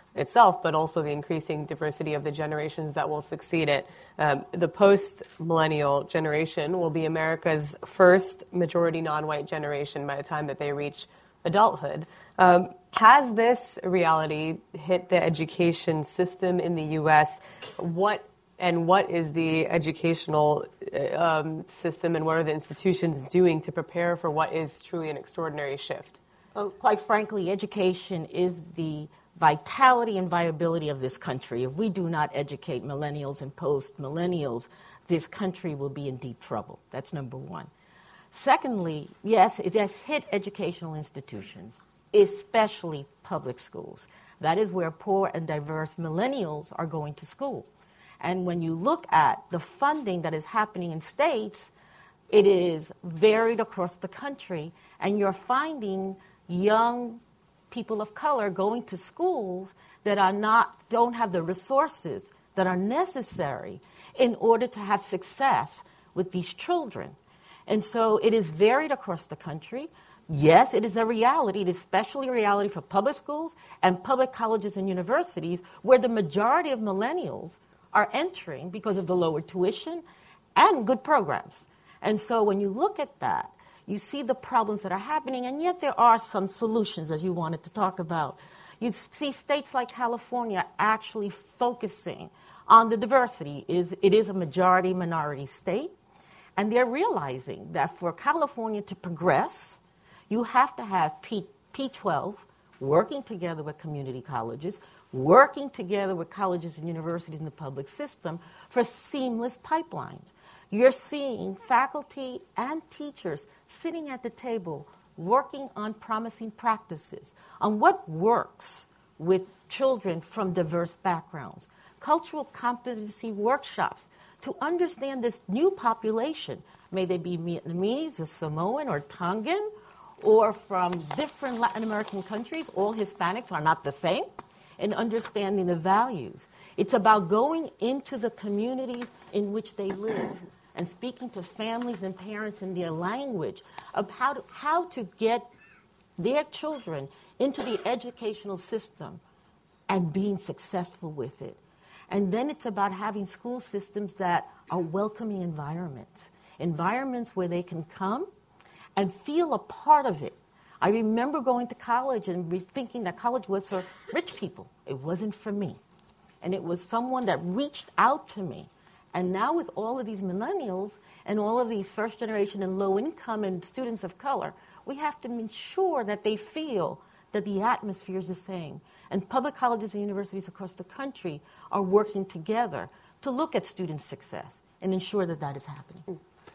itself, but also the increasing diversity of the generations that will succeed it. Um, the post-millennial generation will be America's first majority non-white generation by the time that they reach adulthood. Um, has this reality hit the education system in the U S? What and what is the educational um, system and what are the institutions doing to prepare for what is truly an extraordinary shift? Well, quite frankly, education is the vitality and viability of this country. If we do not educate millennials and post-millennials, this country will be in deep trouble. That's number one. Secondly, yes, it has hit educational institutions, especially public schools. That is where poor and diverse millennials are going to school. And when you look at the funding that is happening in states, it is varied across the country, and you're finding young people of color going to schools that are not, don't have the resources that are necessary in order to have success with these children. And so it is varied across the country. Yes, it is a reality. It is especially a reality for public schools and public colleges and universities where the majority of millennials are entering because of the lower tuition and good programs. And so when you look at that, you see the problems that are happening, and yet there are some solutions, as you wanted to talk about. You see states like California actually focusing on the diversity. Is It is a majority-minority state, and they're realizing that for California to progress, you have to have P- P12 working together with community colleges, working together with colleges and universities in the public system for seamless pipelines. You're seeing faculty and teachers sitting at the table working on promising practices, on what works with children from diverse backgrounds, cultural competency workshops to understand this new population, may they be Vietnamese or Samoan or Tongan or from different Latin American countries. All Hispanics are not the same, and understanding the values. It's about going into the communities in which they live and speaking to families and parents in their language of how to, how to get their children into the educational system and being successful with it. And then it's about having school systems that are welcoming environments, environments where they can come and feel a part of it. I remember going to college and re- thinking that college was for rich people. It wasn't for me. And it was someone that reached out to me. And now with all of these millennials and all of these first generation and low income and students of color, we have to ensure that they feel that the atmosphere is the same. And public colleges and universities across the country are working together to look at student success and ensure that that is happening.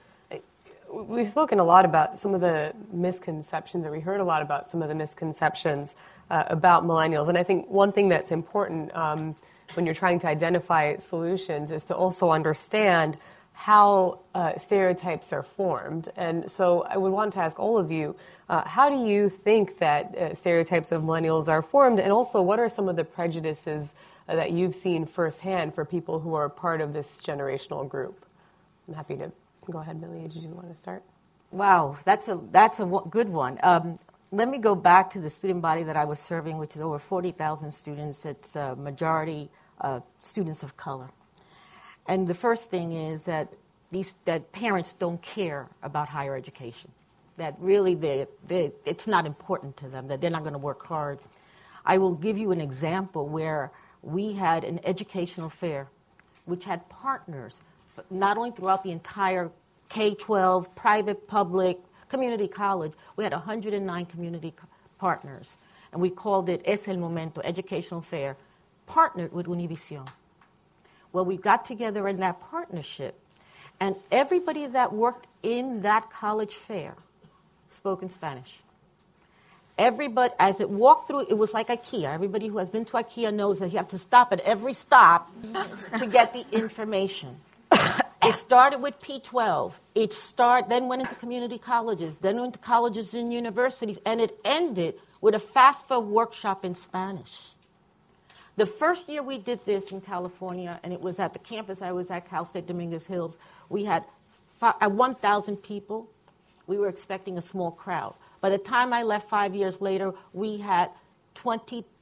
We've spoken a lot about some of the misconceptions, or we heard a lot about some of the misconceptions uh, about millennials. And I think one thing that's important um, when you're trying to identify solutions is to also understand how uh, stereotypes are formed. And so I would want to ask all of you, uh, how do you think that uh, stereotypes of millennials are formed? And also, what are some of the prejudices uh, that you've seen firsthand for people who are part of this generational group? I'm happy to go ahead, Millie. Did you want to start? Wow, that's a that's a w- good one. Um, let me go back to the student body that I was serving, which is over forty thousand students. It's a majority uh, students of color. And the first thing is that these that parents don't care about higher education, that really they, they, it's not important to them, that they're not going to work hard. I will give you an example where we had an educational fair which had partners not only throughout the entire K twelve, private, public, community college. We had one hundred nine community co- partners, and we called it Es el Momento, Educational Fair, partnered with Univision. Well, we got together in that partnership, and everybody that worked in that college fair spoke in Spanish. Everybody, as it walked through, it was like IKEA. Everybody who has been to IKEA knows that you have to stop at every stop to get the information. It started with P twelve. It start, then went into community colleges, then went to colleges and universities, and it ended with a FAFSA workshop in Spanish. The first year we did this in California, and it was at the campus I was at, Cal State Dominguez Hills, we had one thousand people. We were expecting a small crowd. By the time I left five years later, we had twenty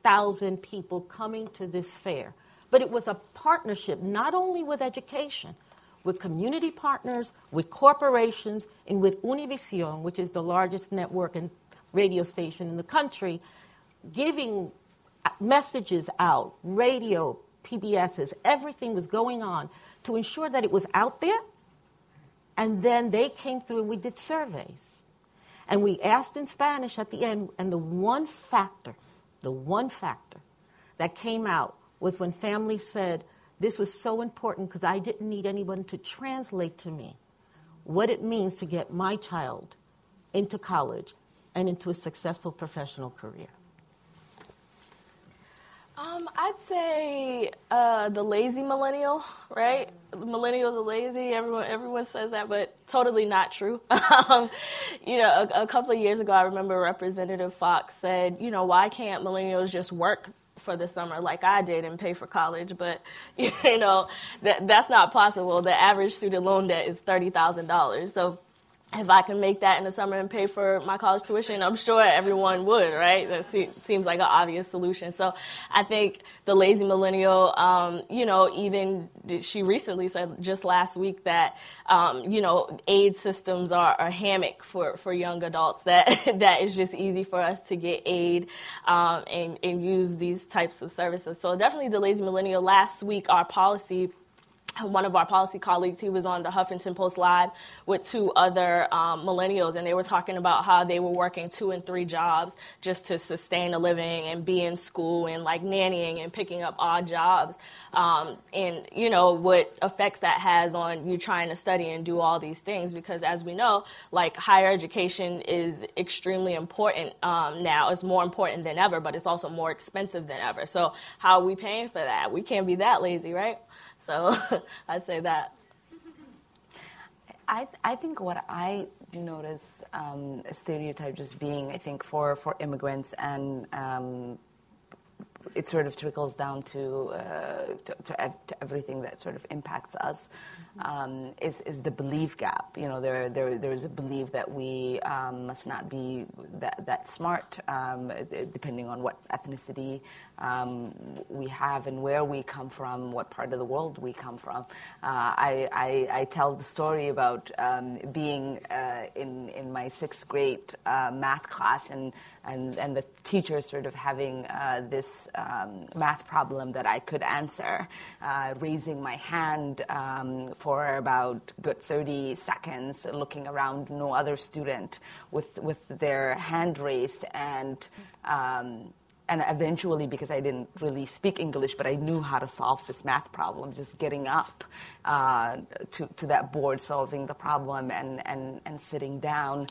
thousand people coming to this fair. But it was a partnership not only with education, with community partners, with corporations, and with Univision, which is the largest network and radio station in the country, giving messages out, radio, P B Ss, everything was going on to ensure that it was out there. And then they came through and we did surveys. And we asked in Spanish at the end, and the one factor, the one factor that came out was when families said, this was so important because I didn't need anyone to translate to me what it means to get my child into college and into a successful professional career. Um, I'd say uh, the lazy millennial, right? Millennials are lazy. Everyone, everyone says that, but totally not true. um, you know, a, a couple of years ago, I remember Representative Fox said, you know, why can't millennials just work for the summer like I did and pay for college? But, you know, that that's not possible. The average student loan debt is thirty thousand dollars. So if I can make that in the summer and pay for my college tuition, I'm sure everyone would, right? That se- seems like an obvious solution. So I think the lazy millennial, um, you know, even she recently said just last week that, um, you know, aid systems are a hammock for, for young adults, that that is just easy for us to get aid um, and, and use these types of services. So definitely the lazy millennial. Last week, our policy One of our policy colleagues, he was on the Huffington Post Live with two other um, millennials, and they were talking about how they were working two and three jobs just to sustain a living and be in school and like nannying and picking up odd jobs. Um, and, you know, what effects that has on you trying to study and do all these things, because as we know, like higher education is extremely important um, now. It's more important than ever, but it's also more expensive than ever. So how are we paying for that? We can't be that lazy, right? So I'd say that. I, th- I think what I notice um, a stereotype just being, I think, for, for immigrants, and um, it sort of trickles down to, uh, to, to, ev- to everything that sort of impacts us, um, is, is the belief gap. You know, there, there there's a belief that we um, must not be that, that smart, um, depending on what ethnicity um, we have and where we come from, what part of the world we come from. Uh, I, I, I tell the story about um, being uh, in, in my sixth grade uh, math class, and, and, and the teacher sort of having uh, this um, math problem that I could answer, uh, raising my hand um, for about good thirty seconds, looking around, no other student with, with their hand raised, and um, And eventually, because I didn't really speak English, but I knew how to solve this math problem, just getting up uh, to, to that board, solving the problem, and, and, and sitting down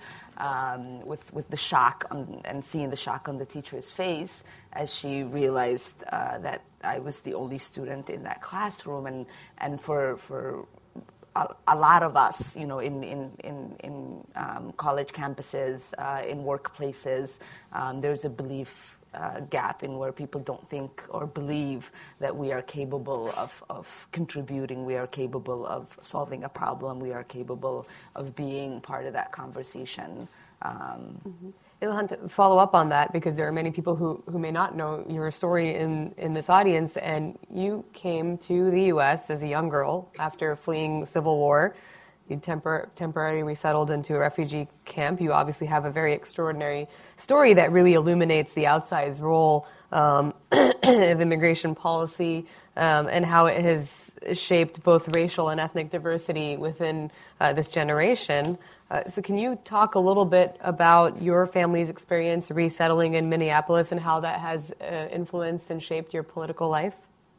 um, with, with the shock on, and seeing the shock on the teacher's face as she realized uh, that I was the only student in that classroom. And, and for, for a, a lot of us, you know, in, in, in, in um, college campuses, uh, in workplaces, um, there's a belief Uh, gap in where people don't think or believe that we are capable of, of contributing, we are capable of solving a problem, we are capable of being part of that conversation. Um, mm-hmm. Ilhan, to follow up on that, because there are many people who, who may not know your story in, in this audience, and you came to the U S as a young girl after fleeing civil war. You tempor- temporarily resettled into a refugee camp. You obviously have a very extraordinary story that really illuminates the outsized role um, of immigration policy um, and how it has shaped both racial and ethnic diversity within uh, this generation. Uh, so can you talk a little bit about your family's experience resettling in Minneapolis and how that has uh, influenced and shaped your political life?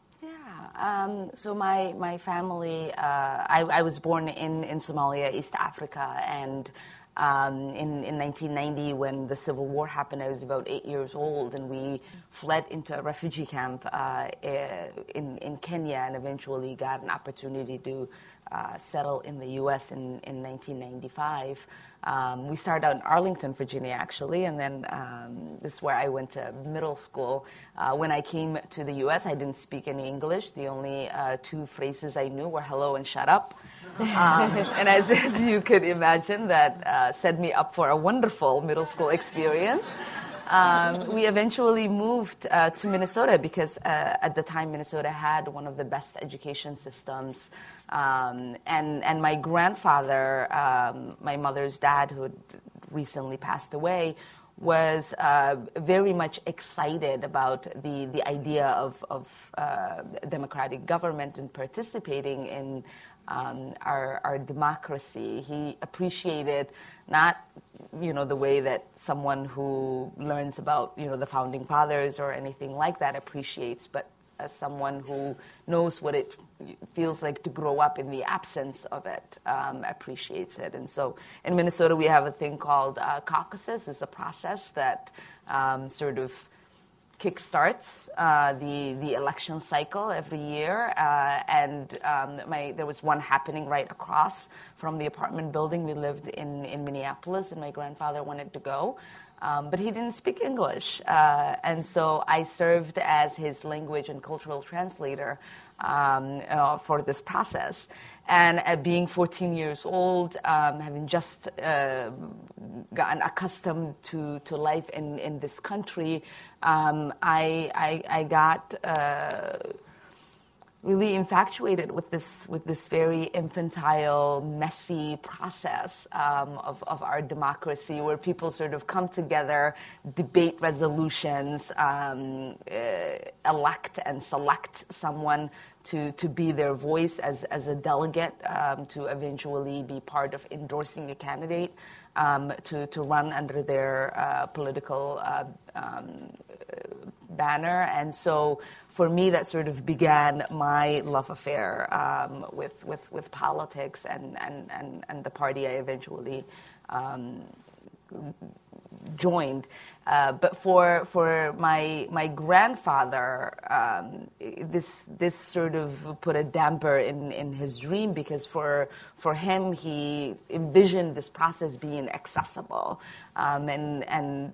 Um, so my my family, uh, I, I was born in, in Somalia, East Africa, and um, in, in nineteen ninety, when the Civil War happened, I was about eight years old, and we fled into a refugee camp uh, in, in Kenya, and eventually got an opportunity to uh, settle in the U S in, in nineteen ninety-five. Um, we started out in Arlington, Virginia, actually, and then um, this is where I went to middle school. Uh, when I came to the U S, I didn't speak any English. The only uh, two phrases I knew were hello and shut up. Um, and as, as you could imagine, that uh, set me up for a wonderful middle school experience. um, we eventually moved uh, to Minnesota because uh, at the time Minnesota had one of the best education systems. Um, and, and my grandfather, um, my mother's dad, who had recently passed away, was uh, very much excited about the, the idea of, of uh, democratic government and participating in um, our, our democracy. He appreciated not, you know, the way that someone who learns about, you know, the founding fathers or anything like that appreciates, but as someone who knows what it feels like to grow up in the absence of it, um, appreciates it. And so in Minnesota, we have a thing called uh, caucuses. It's a process that um, sort of kickstarts uh, the, the election cycle every year. Uh, and um, my, there was one happening right across from the apartment building. We lived in, in Minneapolis, and my grandfather wanted to go. Um, but he didn't speak English, uh, and so I served as his language and cultural translator um, uh, for this process. And at being fourteen years old, um, having just uh, gotten accustomed to, to life in, in this country, um, I, I, I got uh, really infatuated with this with this very infantile, messy process um, of, of our democracy, where people sort of come together, debate resolutions, um, uh, elect and select someone to, to be their voice as, as a delegate, um, to eventually be part of endorsing a candidate, um, to, to run under their uh, political uh, um, banner. And so for me, that sort of began my love affair um, with, with, with politics and, and, and, and the party I eventually um, joined. Uh, but for for my my grandfather, um, this this sort of put a damper in, in his dream, because for for him, he envisioned this process being accessible, um, and and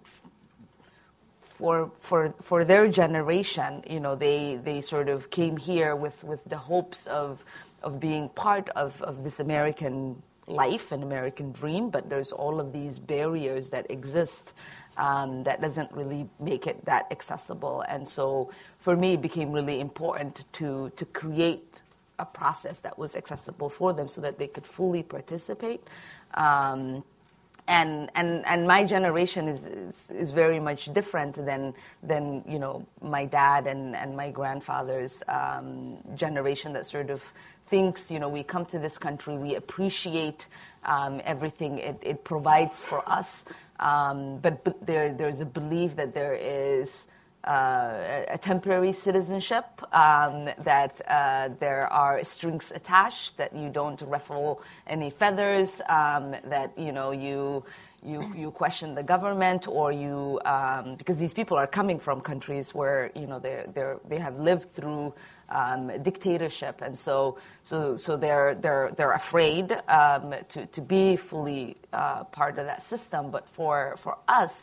for for for their generation, you know, they they sort of came here with, with the hopes of of being part of, of this American life, an American dream, but there's all of these barriers that exist um, that doesn't really make it that accessible. And so for me, it became really important to to create a process that was accessible for them so that they could fully participate. Um, And, and and my generation is, is is very much different than than you know my dad and, and my grandfather's um, generation, that sort of thinks, you know, we come to this country, we appreciate um, everything it, it provides for us, um, but, but there there's a belief that there is Uh, a temporary citizenship, um, that uh, there are strings attached, that you don't ruffle any feathers, um, that, you know, you you you question the government, or you um, because these people are coming from countries where, you know, they they they have lived through um, dictatorship, and so so so they're they're they're afraid um, to to be fully uh, part of that system. But for for us,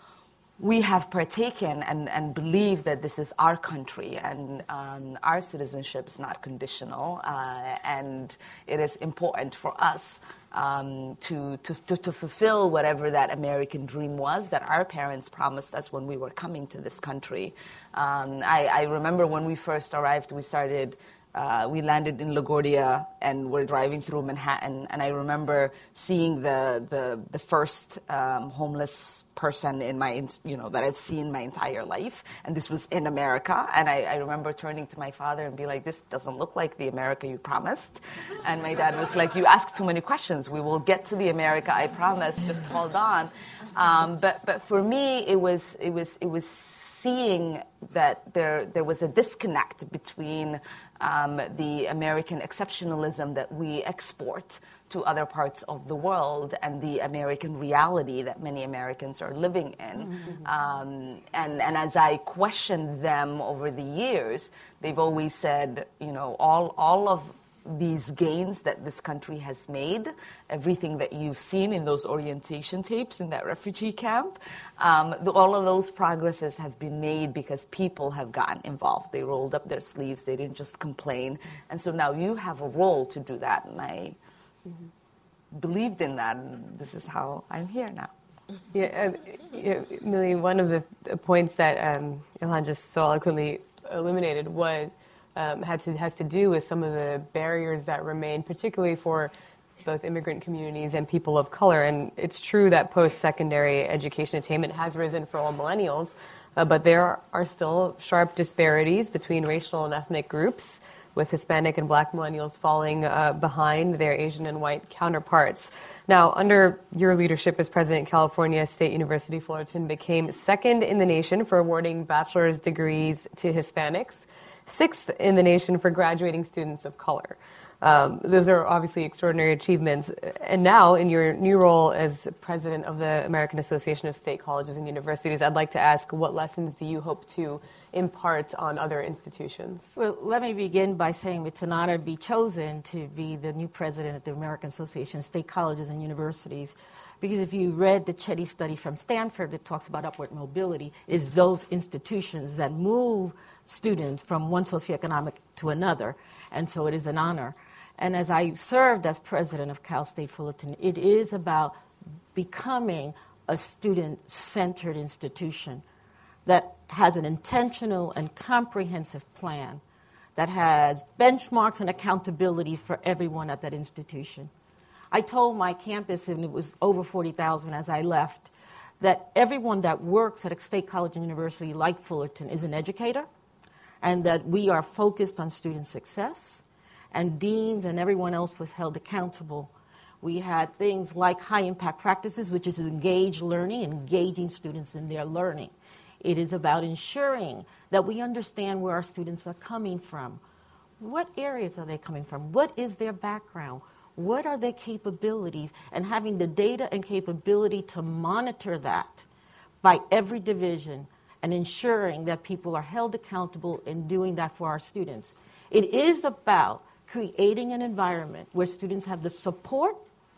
we have partaken and, and believe that this is our country, and um, our citizenship is not conditional, uh, and it is important for us um, to, to, to, to fulfill whatever that American dream was that our parents promised us when we were coming to this country. Um, I, I remember when we first arrived, we started Uh, we landed in LaGuardia, and we're driving through Manhattan, and I remember seeing the the, the first um, homeless person in my, you know, that I've seen my entire life, and this was in America, and I, I remember turning to my father and be like, this doesn't look like the America you promised, and my dad was like, you ask too many questions, we will get to the America I promised, just hold on. Um, but but for me, it was it was it was seeing that there there was a disconnect between Um, the American exceptionalism that we export to other parts of the world and the American reality that many Americans are living in. Mm-hmm. Um, and, and as I questioned them over the years, they've always said, you know, all, all of these gains that this country has made, everything that you've seen in those orientation tapes in that refugee camp, um, the, all of those progresses have been made because people have gotten involved. They rolled up their sleeves. They didn't just complain. And so now you have a role to do that. And I mm-hmm. believed in that. And this is how I'm here now. Yeah, uh, you know, Millie, one of the, the points that um, Ilhan just so eloquently illuminated was um, had to has to do with some of the barriers that remain, particularly for both immigrant communities and people of color. And it's true that post-secondary education attainment has risen for all millennials, uh, but there are still sharp disparities between racial and ethnic groups, with Hispanic and Black millennials falling uh, behind their Asian and white counterparts. Now, under your leadership as president, California State University Fullerton became second in the nation for awarding bachelor's degrees to Hispanics, sixth in the nation for graduating students of color. Um, those are obviously extraordinary achievements. And now, in your new role as president of the American Association of State Colleges and Universities, I'd like to ask, what lessons do you hope to impart on other institutions? Well, let me begin by saying it's an honor to be chosen to be the new president of the American Association of State Colleges and Universities, because if you read the Chetty study from Stanford that talks about upward mobility, it's those institutions that move students from one socioeconomic to another, and so it is an honor. And as I served as president of Cal State Fullerton, it is about becoming a student-centered institution that has an intentional and comprehensive plan, that has benchmarks and accountabilities for everyone at that institution. I told my campus, and it was over forty thousand as I left, that everyone that works at a state college and university like Fullerton is an educator, and that we are focused on student success, and deans and everyone else was held accountable. We had things like high-impact practices, which is engaged learning, engaging students in their learning. It is about ensuring that we understand where our students are coming from. What areas are they coming from? What is their background? What are their capabilities? And having the data and capability to monitor that by every division and ensuring that people are held accountable in doing that for our students. It is about creating an environment where students have the support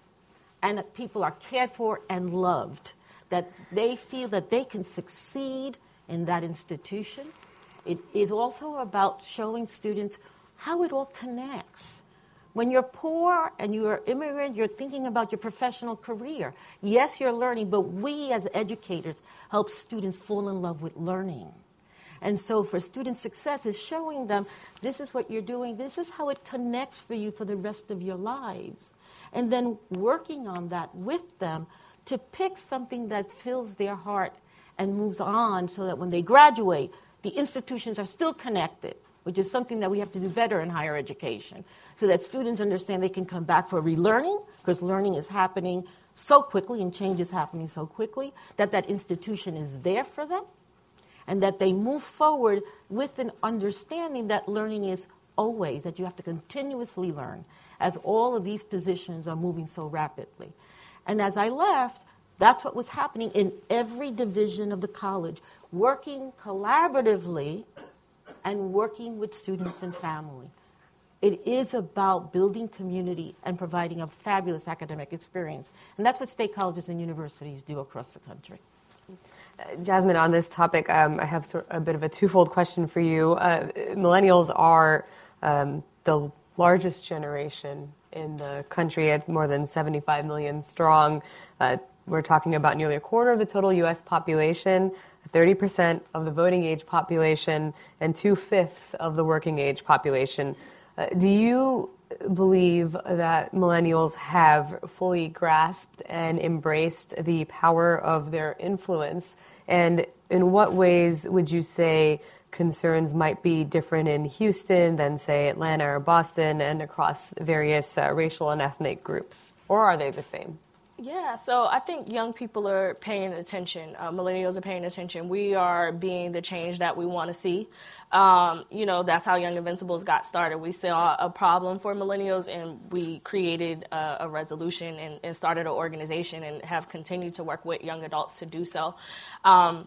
and that people are cared for and loved, that they feel that they can succeed in that institution. It is also about showing students how it all connects. When you're poor and you're immigrant, you're thinking about your professional career. Yes, you're learning, but we as educators help students fall in love with learning. And so for student success is showing them this is what you're doing, this is how it connects for you for the rest of your lives. And then working on that with them to pick something that fills their heart and moves on so that when they graduate, the institutions are still connected, which is something that we have to do better in higher education, so that students understand they can come back for relearning, because learning is happening so quickly and change is happening so quickly, that that institution is there for them, and that they move forward with an understanding that learning is always, that you have to continuously learn, as all of these positions are moving so rapidly. And as I left, that's what was happening in every division of the college, working collaboratively and working with students and family. It is about building community and providing a fabulous academic experience. And that's what state colleges and universities do across the country. Jasmine, on this topic, um, I have sort of a bit of a twofold question for you. Uh, millennials are um, the largest generation in the country. It's more than seventy-five million strong. Uh, we're talking about nearly a quarter of the total U S population, thirty percent of the voting age population, and two-fifths of the working age population. Uh, do you believe that millennials have fully grasped and embraced the power of their influence? And in what ways would you say concerns might be different in Houston than, say, Atlanta or Boston and across various uh, racial and ethnic groups? Or are they the same? Yeah, so I think young people are paying attention. Uh, millennials are paying attention. We are being the change that we want to see. Um, you know, that's how Young Invincibles got started. We saw a problem for millennials, and we created a, a resolution and, and started an organization and have continued to work with young adults to do so. Um,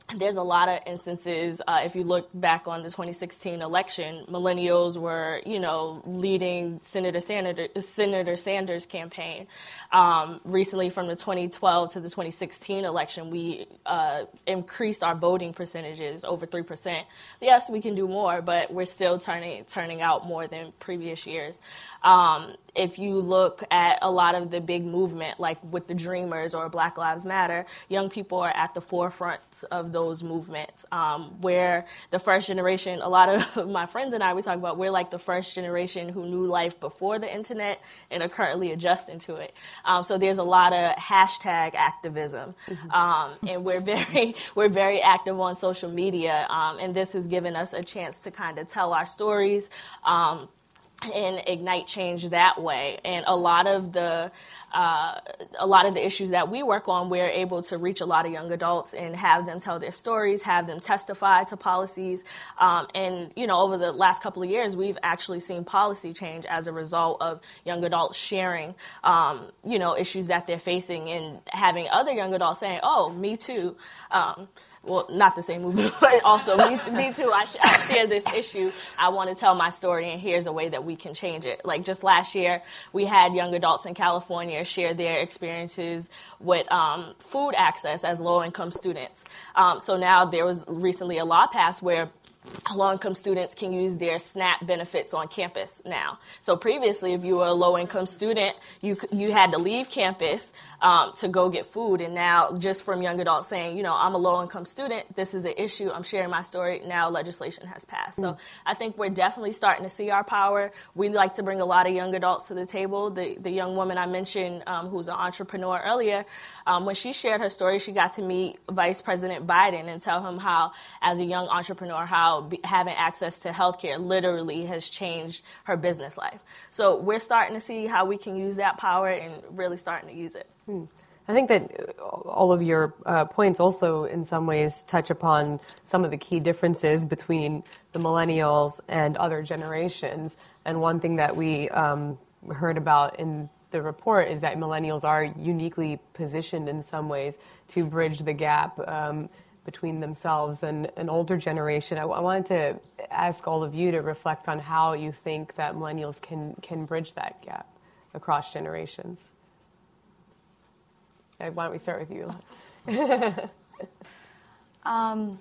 there's a lot of instances, uh, if you look back on the twenty sixteen election, millennials were, you know, leading Senator Sanders, Senator Sanders' campaign. Um, recently, from the twenty twelve to the twenty sixteen election, we uh, increased our voting percentages over three percent. Yes, we can do more, but we're still turning turning out more than previous years. Um, if you look at a lot of the big movement, like with the Dreamers or Black Lives Matter, young people are at the forefront of those movements. Um, where the first generation, a lot of my friends and I, we talk about, we're like the first generation who knew life before the internet and are currently adjusting to it. Um, so there's a lot of hashtag activism, mm-hmm. um, and we're very we're very active on social media, um, and this has given us a chance to kind of tell our stories. Um, and ignite change that way. And a lot of the uh, a lot of the issues that we work on, we're able to reach a lot of young adults and have them tell their stories, have them testify to policies. Um, and, you know, over the last couple of years, we've actually seen policy change as a result of young adults sharing, um, you know, issues that they're facing and having other young adults saying, oh, me too. Um, Well, not the same movement, but also me, me too. I, sh- I share this issue. I want to tell my story, and here's a way that we can change it. Like just last year, we had young adults in California share their experiences with um, food access as low-income students. Um, so now there was recently a law passed where low-income students can use their SNAP benefits on campus now. So previously, if you were a low-income student, you you had to leave campus um, to go get food. And now, just from young adults saying, you know, I'm a low-income student, this is an issue, I'm sharing my story, now legislation has passed. Mm. So I think we're definitely starting to see our power. We like to bring a lot of young adults to the table. The, the young woman I mentioned um, who's an entrepreneur earlier, um, when she shared her story, she got to meet Vice President Biden and tell him how, as a young entrepreneur, how Be, having access to healthcare literally has changed her business life. So we're starting to see how we can use that power and really starting to use it. Hmm. I think that all of your uh, points also in some ways touch upon some of the key differences between the millennials and other generations. And one thing that we um, heard about in the report is that millennials are uniquely positioned in some ways to bridge the gap um, between themselves and an older generation. I, I wanted to ask all of you to reflect on how you think that millennials can, can bridge that gap across generations. Okay, why don't we start with you? um,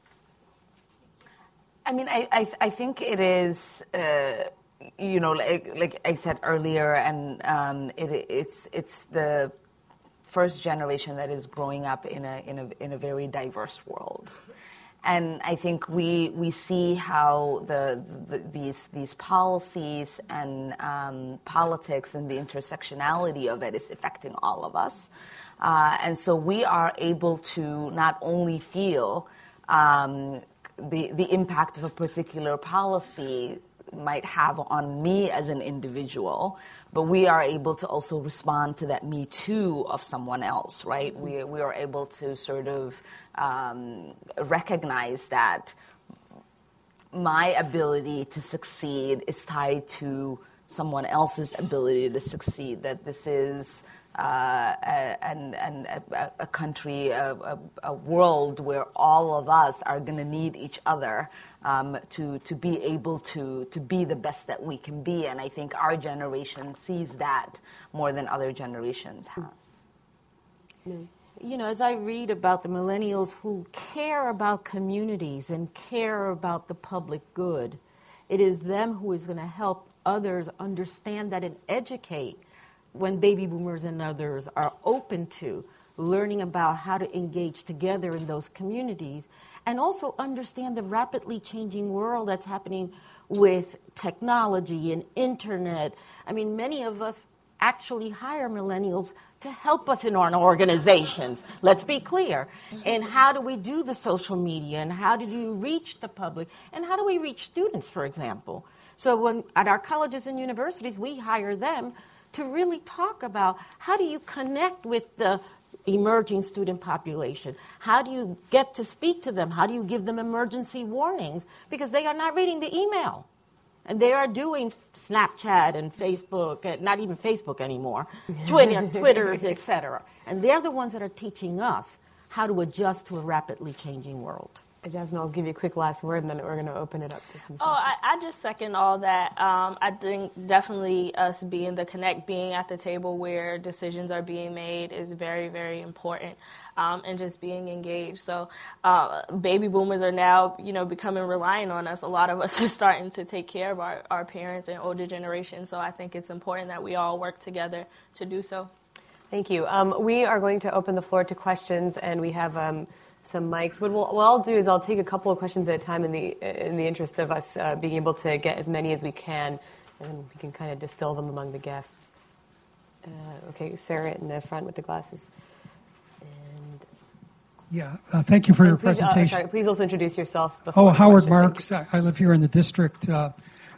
I mean, I, I, I think it is, uh, you know, like, like I said earlier, and um, it, it's it's the first generation that is growing up in a in a in a very diverse world, and I think we we see how the, the these these policies and um, politics and the intersectionality of it is affecting all of us, uh, and so we are able to not only feel um, the the impact of a particular policy might have on me as an individual, but we are able to also respond to that me too of someone else, right? We, we are able to sort of um, recognize that my ability to succeed is tied to someone else's ability to succeed, that this is uh, a, an, an, a, a country, a, a, a world where all of us are going to need each other Um, to to be able to to be the best that we can be, and I think our generation sees that more than other generations has. You know, as I read about the millennials who care about communities and care about the public good, it is them who is going to help others understand that and educate when baby boomers and others are open to learning about how to engage together in those communities, and also understand the rapidly changing world that's happening with technology and internet. I mean, many of us actually hire millennials to help us in our organizations. Let's be clear. And how do we do the social media, and how do you reach the public, and how do we reach students, for example? So when at our colleges and universities, we hire them to really talk about how do you connect with the emerging student population? How do you get to speak to them? How do you give them emergency warnings? Because they are not reading the email. And they are doing Snapchat and Facebook, and not even Facebook anymore, Twitter, Twitters, et cetera. And they're the ones that are teaching us how to adjust to a rapidly changing world. Jasmine, I'll give you a quick last word, and then we're going to open it up to some questions. Oh, I, I just second all that. Um, I think definitely us being the connect, being at the table where decisions are being made is very, very important, um, and just being engaged. So uh, baby boomers are now, you know, becoming reliant on us. A lot of us are starting to take care of our, our parents and older generations. So I think it's important that we all work together to do so. Thank you. Um, we are going to open the floor to questions, and we have um, some mics. What, we'll, what I'll do is I'll take a couple of questions at a time in the in the interest of us uh, being able to get as many as we can, and then we can kind of distill them among the guests. Uh, okay, Sarah in the front with the glasses. And yeah, uh, thank you for your please, presentation. Uh, sorry, please also introduce yourself. Before oh, the Howard question. Marks. I, I live here in the district, uh,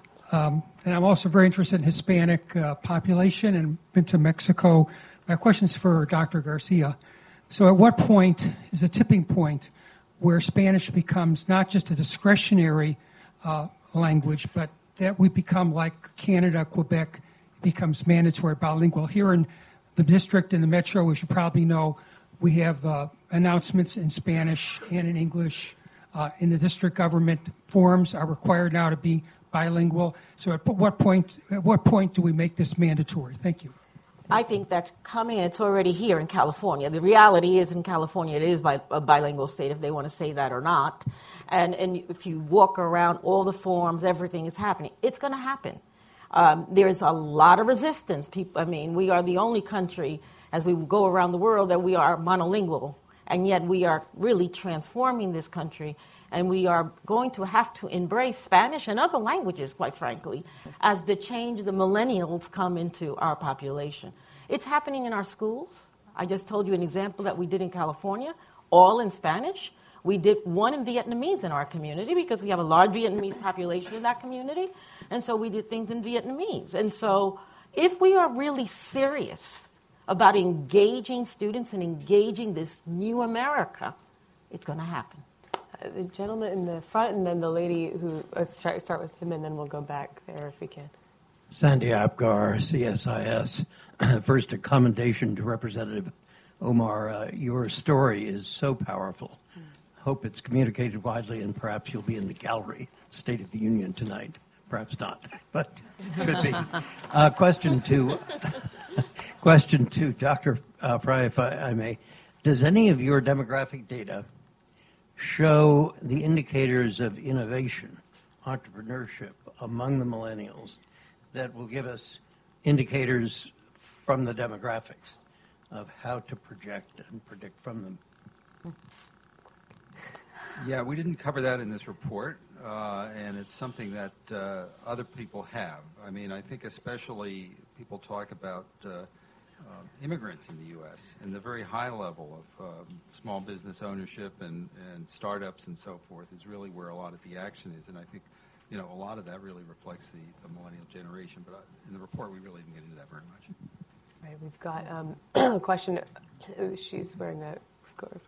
um, and I'm also very interested in Hispanic uh, population and been to Mexico. My question is for Doctor Garcia. So at what point is a tipping point where Spanish becomes not just a discretionary uh, language, but that we become like Canada, Quebec, becomes mandatory bilingual? Here in the district, in the metro, as you probably know, we have uh, announcements in Spanish and in English. Uh, in the district government, forms are required now to be bilingual. So at what point, at what point do we make this mandatory? Thank you. I think that's coming. It's already here in California. The reality is in California, it is bi- a bilingual state, if they want to say that or not. And, and if you walk around, all the forms, everything is happening. It's going to happen. Um, there's a lot of resistance. People, I mean, we are the only country, as we go around the world, that we are monolingual. And yet we are really transforming this country. And we are going to have to embrace Spanish and other languages, quite frankly, as the change, the millennials come into our population. It's happening in our schools. I just told you an example that we did in California, all in Spanish. We did one in Vietnamese in our community because we have a large Vietnamese population in that community. And so we did things in Vietnamese. And so if we are really serious about engaging students and engaging this new America, it's going to happen. Uh, the gentleman in the front, and then the lady who, let's try, start with him, and then we'll go back there if we can. Sandy Apgar, C S I S. First, a commendation to Representative Omar. Uh, your story is so powerful. Mm. Hope it's communicated widely, and perhaps you'll be in the gallery, State of the Union tonight. Perhaps not, but should be. Uh, question two. Question two, Doctor Uh, Fry, if I, I may. Does any of your demographic data show the indicators of innovation, entrepreneurship among the millennials that will give us indicators from the demographics of how to project and predict from them? Yeah, we didn't cover that in this report, uh, and it's something that uh, other people have. I mean, I think especially people talk about uh, uh, immigrants in the U S and the very high level of uh, small business ownership and, and startups and so forth is really where a lot of the action is. And I think, you know, a lot of that really reflects the, the millennial generation. But in the report, we really didn't get into that very much. Right, we've got um, a question. She's wearing a scarf.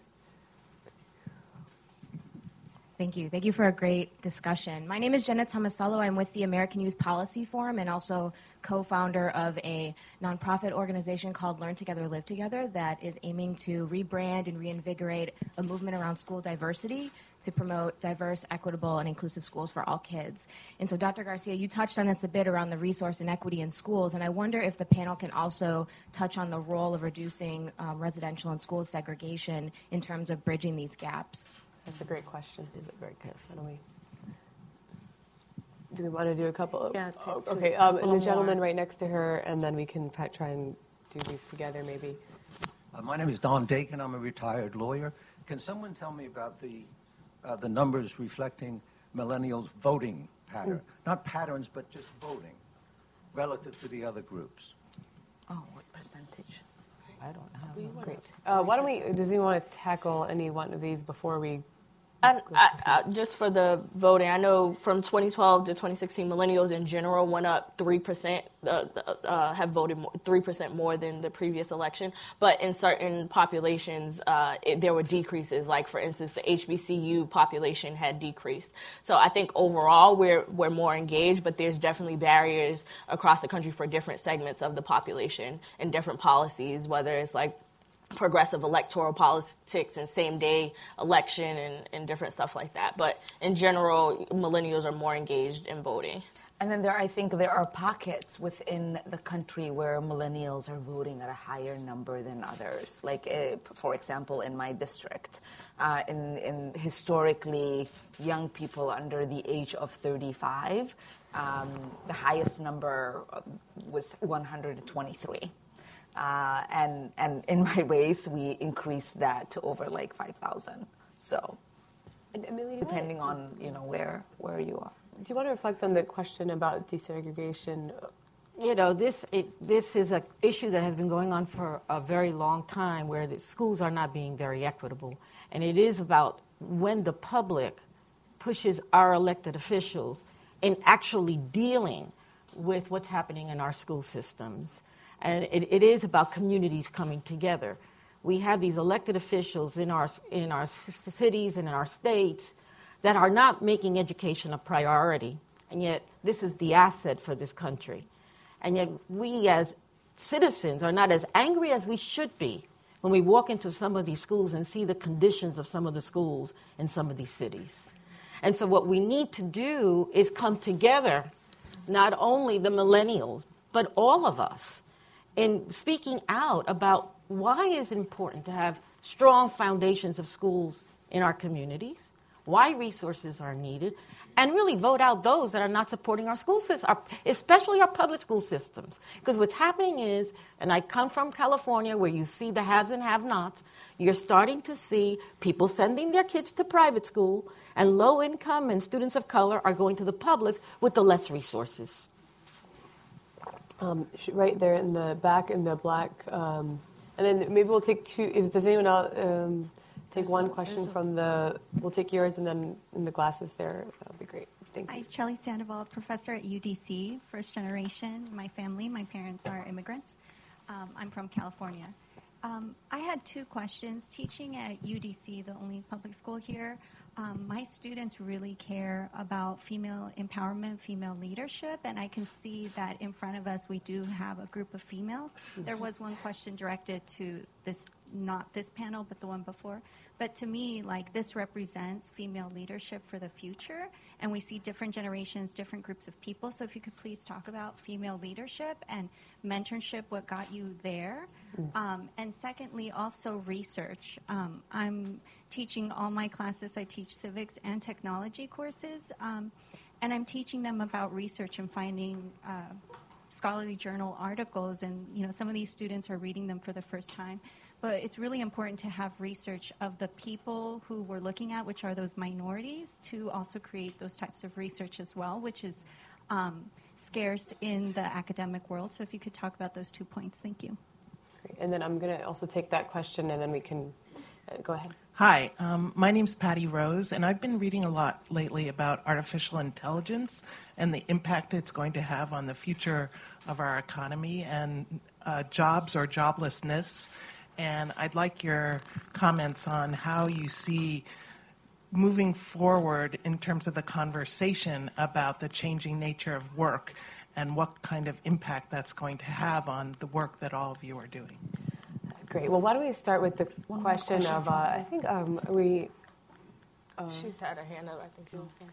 Thank you. Thank you for a great discussion. My name is Jenna Tomasello. I'm with the American Youth Policy Forum and also co-founder of a nonprofit organization called Learn Together, Live Together that is aiming to rebrand and reinvigorate a movement around school diversity to promote diverse, equitable, and inclusive schools for all kids. And so, Doctor Garcia, you touched on this a bit around the resource inequity in schools, and I wonder if the panel can also touch on the role of reducing um, residential and school segregation in terms of bridging these gaps. That's a great question. Is it very good? How do we? Do we want to do a couple? Of, yeah. Oh, okay. Um, and the gentleman right next to her, and then we can try and do these together, maybe. Uh, my name is Don Dakin. I'm a retired lawyer. Can someone tell me about the uh, the numbers reflecting millennials' voting pattern? Mm. Not patterns, but just voting relative to the other groups. Oh, what percentage? I don't know. Great. Uh, why don't we? Does anyone want to tackle any one of these before we? I, I, I, just for the voting, I know from twenty twelve to twenty sixteen, millennials in general went up three percent, uh, uh, have voted more, three percent more than the previous election. But in certain populations, uh, it, there were decreases. Like, for instance, the H B C U population had decreased. So I think overall we're, we're more engaged, but there's definitely barriers across the country for different segments of the population and different policies, whether it's like progressive electoral politics and same-day election and, and different stuff like that. But in general, millennials are more engaged in voting. And then there, I think there are pockets within the country where millennials are voting at a higher number than others. Like, uh, for example, in my district, uh, in, in historically young people under the age of thirty-five, um, the highest number was one hundred twenty-three. Uh, and, and in my race, we increased that to over like five thousand. So, and, Amelia, depending on, you know, where, where you are. Do you want to reflect on the question about desegregation? You know, this it, this is an issue that has been going on for a very long time, where the schools are not being very equitable. And it is about when the public pushes our elected officials in actually dealing with what's happening in our school systems. And it, it is about communities coming together. We have these elected officials in our in our cities and in our states that are not making education a priority, and yet this is the asset for this country. And yet we as citizens are not as angry as we should be when we walk into some of these schools and see the conditions of some of the schools in some of these cities. And so what we need to do is come together, not only the millennials, but all of us, in speaking out about why it's important to have strong foundations of schools in our communities, why resources are needed, and really vote out those that are not supporting our school system, especially our public school systems. Because what's happening is, and I come from California where you see the haves and have-nots, you're starting to see people sending their kids to private school, and low income and students of color are going to the public with the less resources. Um, right there in the back in the black, um, and then maybe we'll take two, if, does anyone else, um, Take there's one a, question a, from the, we'll take yours and then in the glasses there. That would be great. Thank you. Hi, Chelly Sandoval, professor at U D C, first generation. My family, my parents are immigrants. Um, I'm from California. Um, I had two questions. Teaching at U D C, the only public school here, um, my students really care about female empowerment, female leadership, and I can see that in front of us we do have a group of females. Mm-hmm. There was one question directed to this, not this panel, but the one before. But to me, like, this represents female leadership for the future, and we see different generations, different groups of people. So if you could please talk about female leadership and mentorship, what got you there. Mm. Um, and secondly, also research. Um, I'm teaching all my classes. I teach civics and technology courses, um, and I'm teaching them about research and finding uh, scholarly journal articles. And, you know, some of these students are reading them for the first time. But it's really important to have research of the people who we're looking at, which are those minorities, to also create those types of research as well, which is um, scarce in the academic world. So if you could talk about those two points. Thank you. Great. And then I'm going to also take that question, and then we can uh, go ahead. Hi, um, my name's Patty Rose, and I've been reading a lot lately about artificial intelligence and the impact it's going to have on the future of our economy and uh, jobs or joblessness. And I'd like your comments on how you see moving forward in terms of the conversation about the changing nature of work and what kind of impact that's going to have on the work that all of you are doing. Great. Well, why don't we start with the One question, question of, uh, I think um, we... Uh, She's had her hand up, I think you were saying.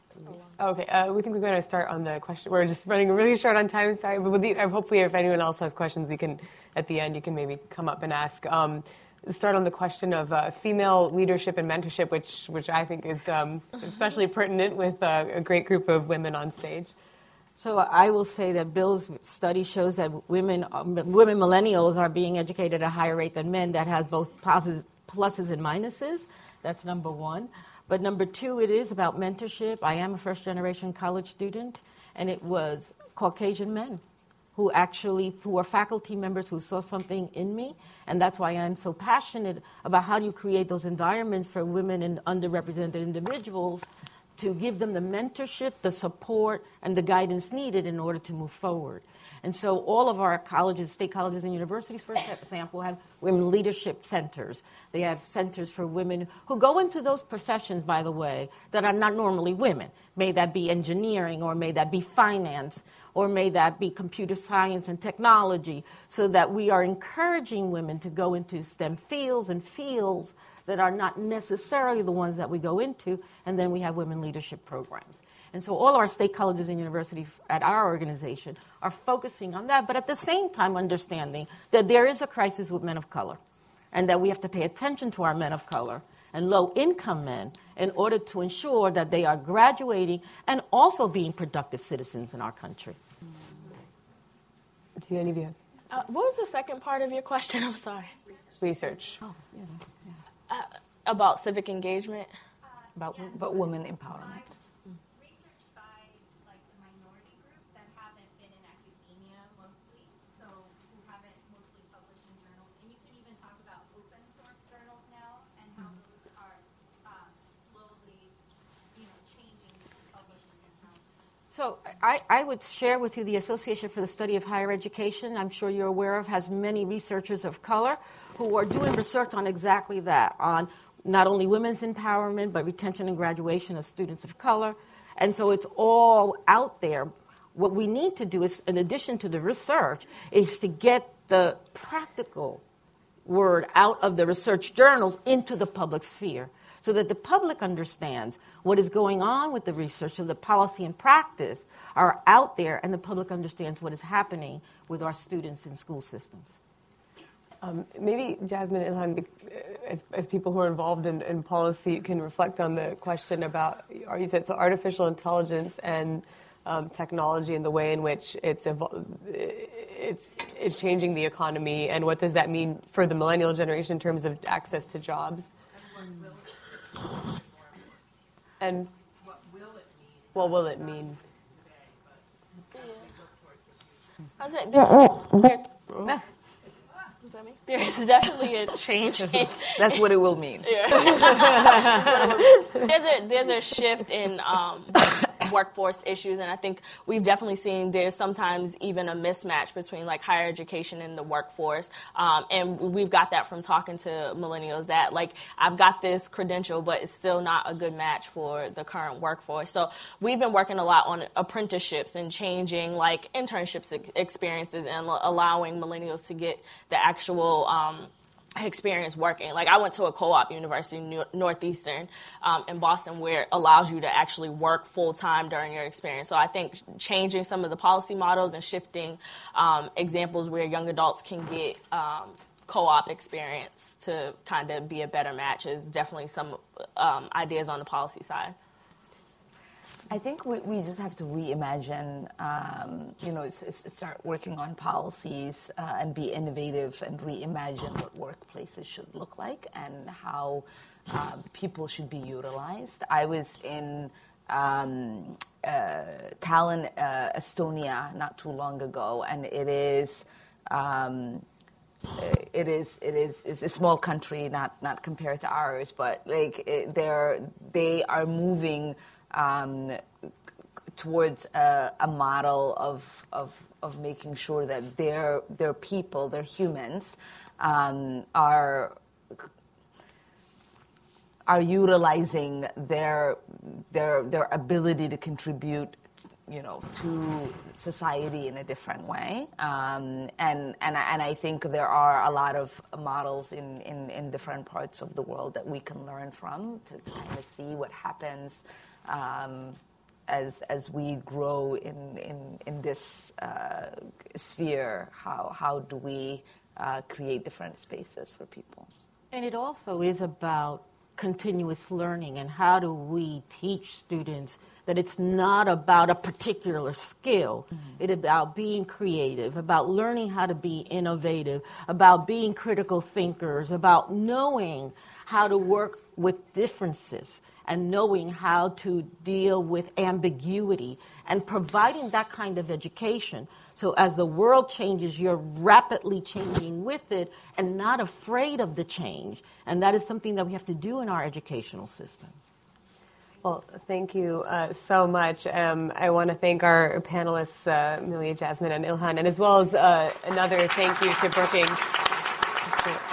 Okay, uh, we think we're going to start on the question. We're just running really short on time, sorry. But with the, hopefully if anyone else has questions, we can, at the end, you can maybe come up and ask. Um, start on the question of uh, female leadership and mentorship, which which I think is um, especially pertinent with uh, a great group of women on stage. So I will say that Bill's study shows that women, um, women millennials are being educated at a higher rate than men. That has both pluses, pluses and minuses. That's number one. But number two, it is about mentorship. I am a first-generation college student, and it was Caucasian men who actually, who are faculty members who saw something in me, and that's why I'm so passionate about how do you create those environments for women and underrepresented individuals to give them the mentorship, the support, and the guidance needed in order to move forward. And so all of our colleges, state colleges and universities, for example, have women leadership centers. They have centers for women who go into those professions, by the way, that are not normally women. May that be engineering, or may that be finance, or may that be computer science and technology, so that we are encouraging women to go into STEM fields and fields that are not necessarily the ones that we go into, and then we have women leadership programs. And so all our state colleges and universities at our organization are focusing on that, but at the same time understanding that there is a crisis with men of color, and that we have to pay attention to our men of color and low-income men in order to ensure that they are graduating and also being productive citizens in our country. Do any of you have? Uh, what was the second part of your question? I'm sorry. Research. Oh, yeah. yeah. Uh, about civic engagement? About, about women empowerment. So I, I would share with you the Association for the Study of Higher Education, I'm sure you're aware of, has many researchers of color who are doing research on exactly that, on not only women's empowerment, but retention and graduation of students of color. And so it's all out there. What we need to do is, in addition to the research, is to get the practical word out of the research journals into the public sphere, so that the public understands what is going on with the research, so the policy and practice are out there, and the public understands what is happening with our students in school systems. Um, maybe, Jasmine and Ilhan, as, as people who are involved in, in policy, you can reflect on the question about, or you said, so artificial intelligence and um, technology and the way in which it's, evol- it's, it's changing the economy, and what does that mean for the millennial generation in terms of access to jobs? And what will it mean? What will it mean? How's it? There, there, there is definitely a change. In, That's what it will mean. Yeah. there's a there's a shift in um, workforce issues, and I think we've definitely seen there's sometimes even a mismatch between like higher education and the workforce, um, and we've got that from talking to millennials that like I've got this credential, but it's still not a good match for the current workforce. So we've been working a lot on apprenticeships and changing like internships experiences and allowing millennials to get the actual um, experience working. Like I went to a co-op university, Northeastern, um, in Boston, where it allows you to actually work full-time during your experience. So I think changing some of the policy models and shifting um, examples where young adults can get um, co-op experience to kind of be a better match is definitely some um, ideas on the policy side. I think we, we just have to reimagine, um, you know, s- s- start working on policies uh, and be innovative and reimagine what workplaces should look like and how uh, people should be utilized. I was in um, uh, Tallinn, uh, Estonia, not too long ago, and it is. Um, It is. It is. It's a small country, not not compared to ours, but like it, they're they are moving um, towards a, a model of of of making sure that their their people, their humans, um, are are utilizing their their their ability to contribute, you know, to society in a different way. Um, and, and, and I think there are a lot of models in, in, in different parts of the world that we can learn from to, to kind of see what happens um, as, as we grow in, in, in this uh, sphere. How, how do we uh, create different spaces for people? And it also is about continuous learning, and how do we teach students that it's not about a particular skill. Mm-hmm. It's about being creative, about learning how to be innovative, about being critical thinkers, about knowing how to work with differences and knowing how to deal with ambiguity, and providing that kind of education. So as the world changes, you're rapidly changing with it and not afraid of the change. And that is something that we have to do in our educational systems. Well, thank you uh, so much. Um, I want to thank our panelists, uh, Amelia, Jasmine, and Ilhan, and as well as uh, another thank you to Brookings.